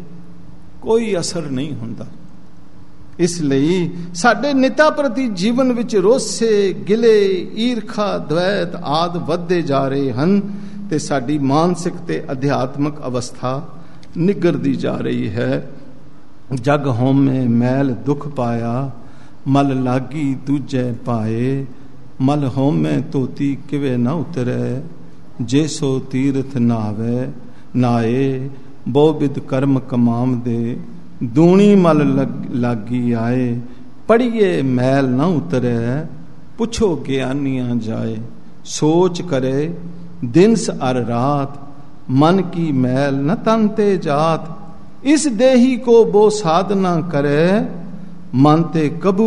S1: ਕੋਈ ਅਸਰ ਨਹੀਂ ਹੁੰਦਾ। ਇਸ ਲਈ ਸਾਡੇ ਨਿਤਾ ਪ੍ਰਤੀ ਜੀਵਨ ਵਿੱਚ ਰੋਸੇ, ਗਿਲੇ, ਈਰਖਾ, ਦਵੈਤ ਆਦਿ ਵੱਧਦੇ ਜਾ ਰਹੇ ਹਨ ਤੇ ਸਾਡੀ ਮਾਨਸਿਕ ਤੇ ਅਧਿਆਤਮਕ ਅਵਸਥਾ ਨਿਗਰਦੀ ਜਾ ਰਹੀ ਹੈ। ਜਗ ਹਉਮੈ ਮੈਲ ਦੁਖ ਪਾਇਆ, मल लागी दूजे पाए, मल होमे धोती किवे न उतरे, जे सो तीरथ नावे नाए, बो बिद कर्म कमाम दे, दूनी मल लग, लागी आए, पढ़िए मैल न उतरे, पुछो ज्ञानियां जाए, सोच करे दिनस अर रात, मन की मैल न तन ते जात, इस देही को बो साधना करे, मन ते कबू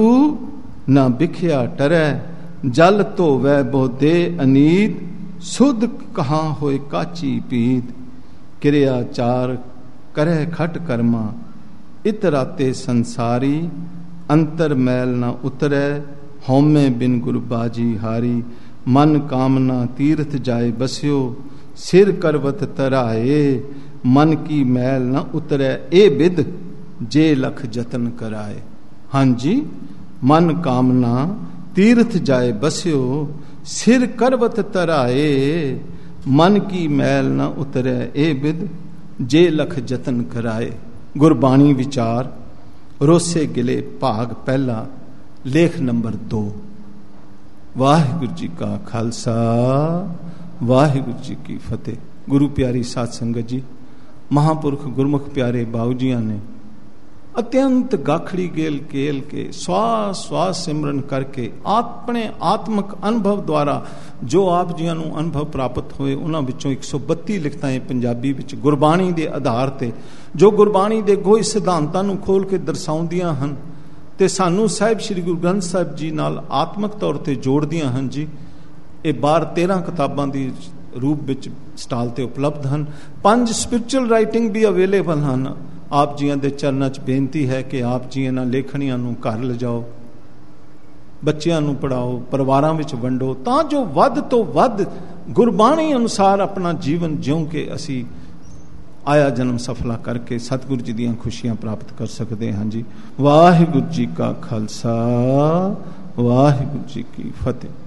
S1: न बिखया टरै, जल तो वह बो दे अनीत, सुध कहाँ होए काची पीत, क्रिया चार करे खट कर्मा, इतराते संसारी, अंतर मैल न उतरे, होमे बिन गुरबाजी हारी, मन कामना तीर्थ जाए बस्यो, सिर करवत तराए, मन की मैल न उतरे, ए बिद जे लख जतन कराए। हाँ जी, मन कामना तीर्थ जाए बस्यो, सिर करवत तराए, मन की मैल न उतरे, ए बिद जे लख जतन कराए। गुरबाणी विचार रोसे गिले भाग पहला, लेख नंबर दो। वाहिगुरु जी का खालसा, वाहिगुरु जी की फतेह। गुरु प्यारी साध संगत जी, महापुरख गुरमुख प्यारे बाबू जिया ने अत्यंत गाखड़ी गेल केल के श्वास श्वास सिमरन करके अपने आत्मक अनुभव द्वारा जो आप जियां नूं अनुभव प्राप्त होए, उन्हां विचों एक सौ बत्ती लिखतां पंजाबी विच गुरबाणी दे आधार ते जो गुरबाणी दे गोई सिद्धांतां नूं खोल के दर्शाउंदियां हन ते सानू साहिब श्री गुरु ग्रंथ साहिब जी नाल आत्मक तौर ते जोड़दियां हन जी। ये बार तेरह किताबां दी रूप विच स्टाल ते उपलब्ध हन। पंज स्पिरिचुअल राइटिंग भी अवेलेबल हन। आप जियां दे चरनां च बेनती है कि आप जी इन्हां लेखणियां नूं घर लिजाओ, बच्चियां नूं पढ़ाओ, परिवारां विच वंडो, तां जो वध तो वध गुरबाणी अनुसार अपना जीवन जिउं के असी आया जन्म सफला करके सतगुरु जी दियां खुशियां प्राप्त कर सकते हैं जी। वाहिगुरु जी का खालसा, वाहिगुरु जी की फतेह।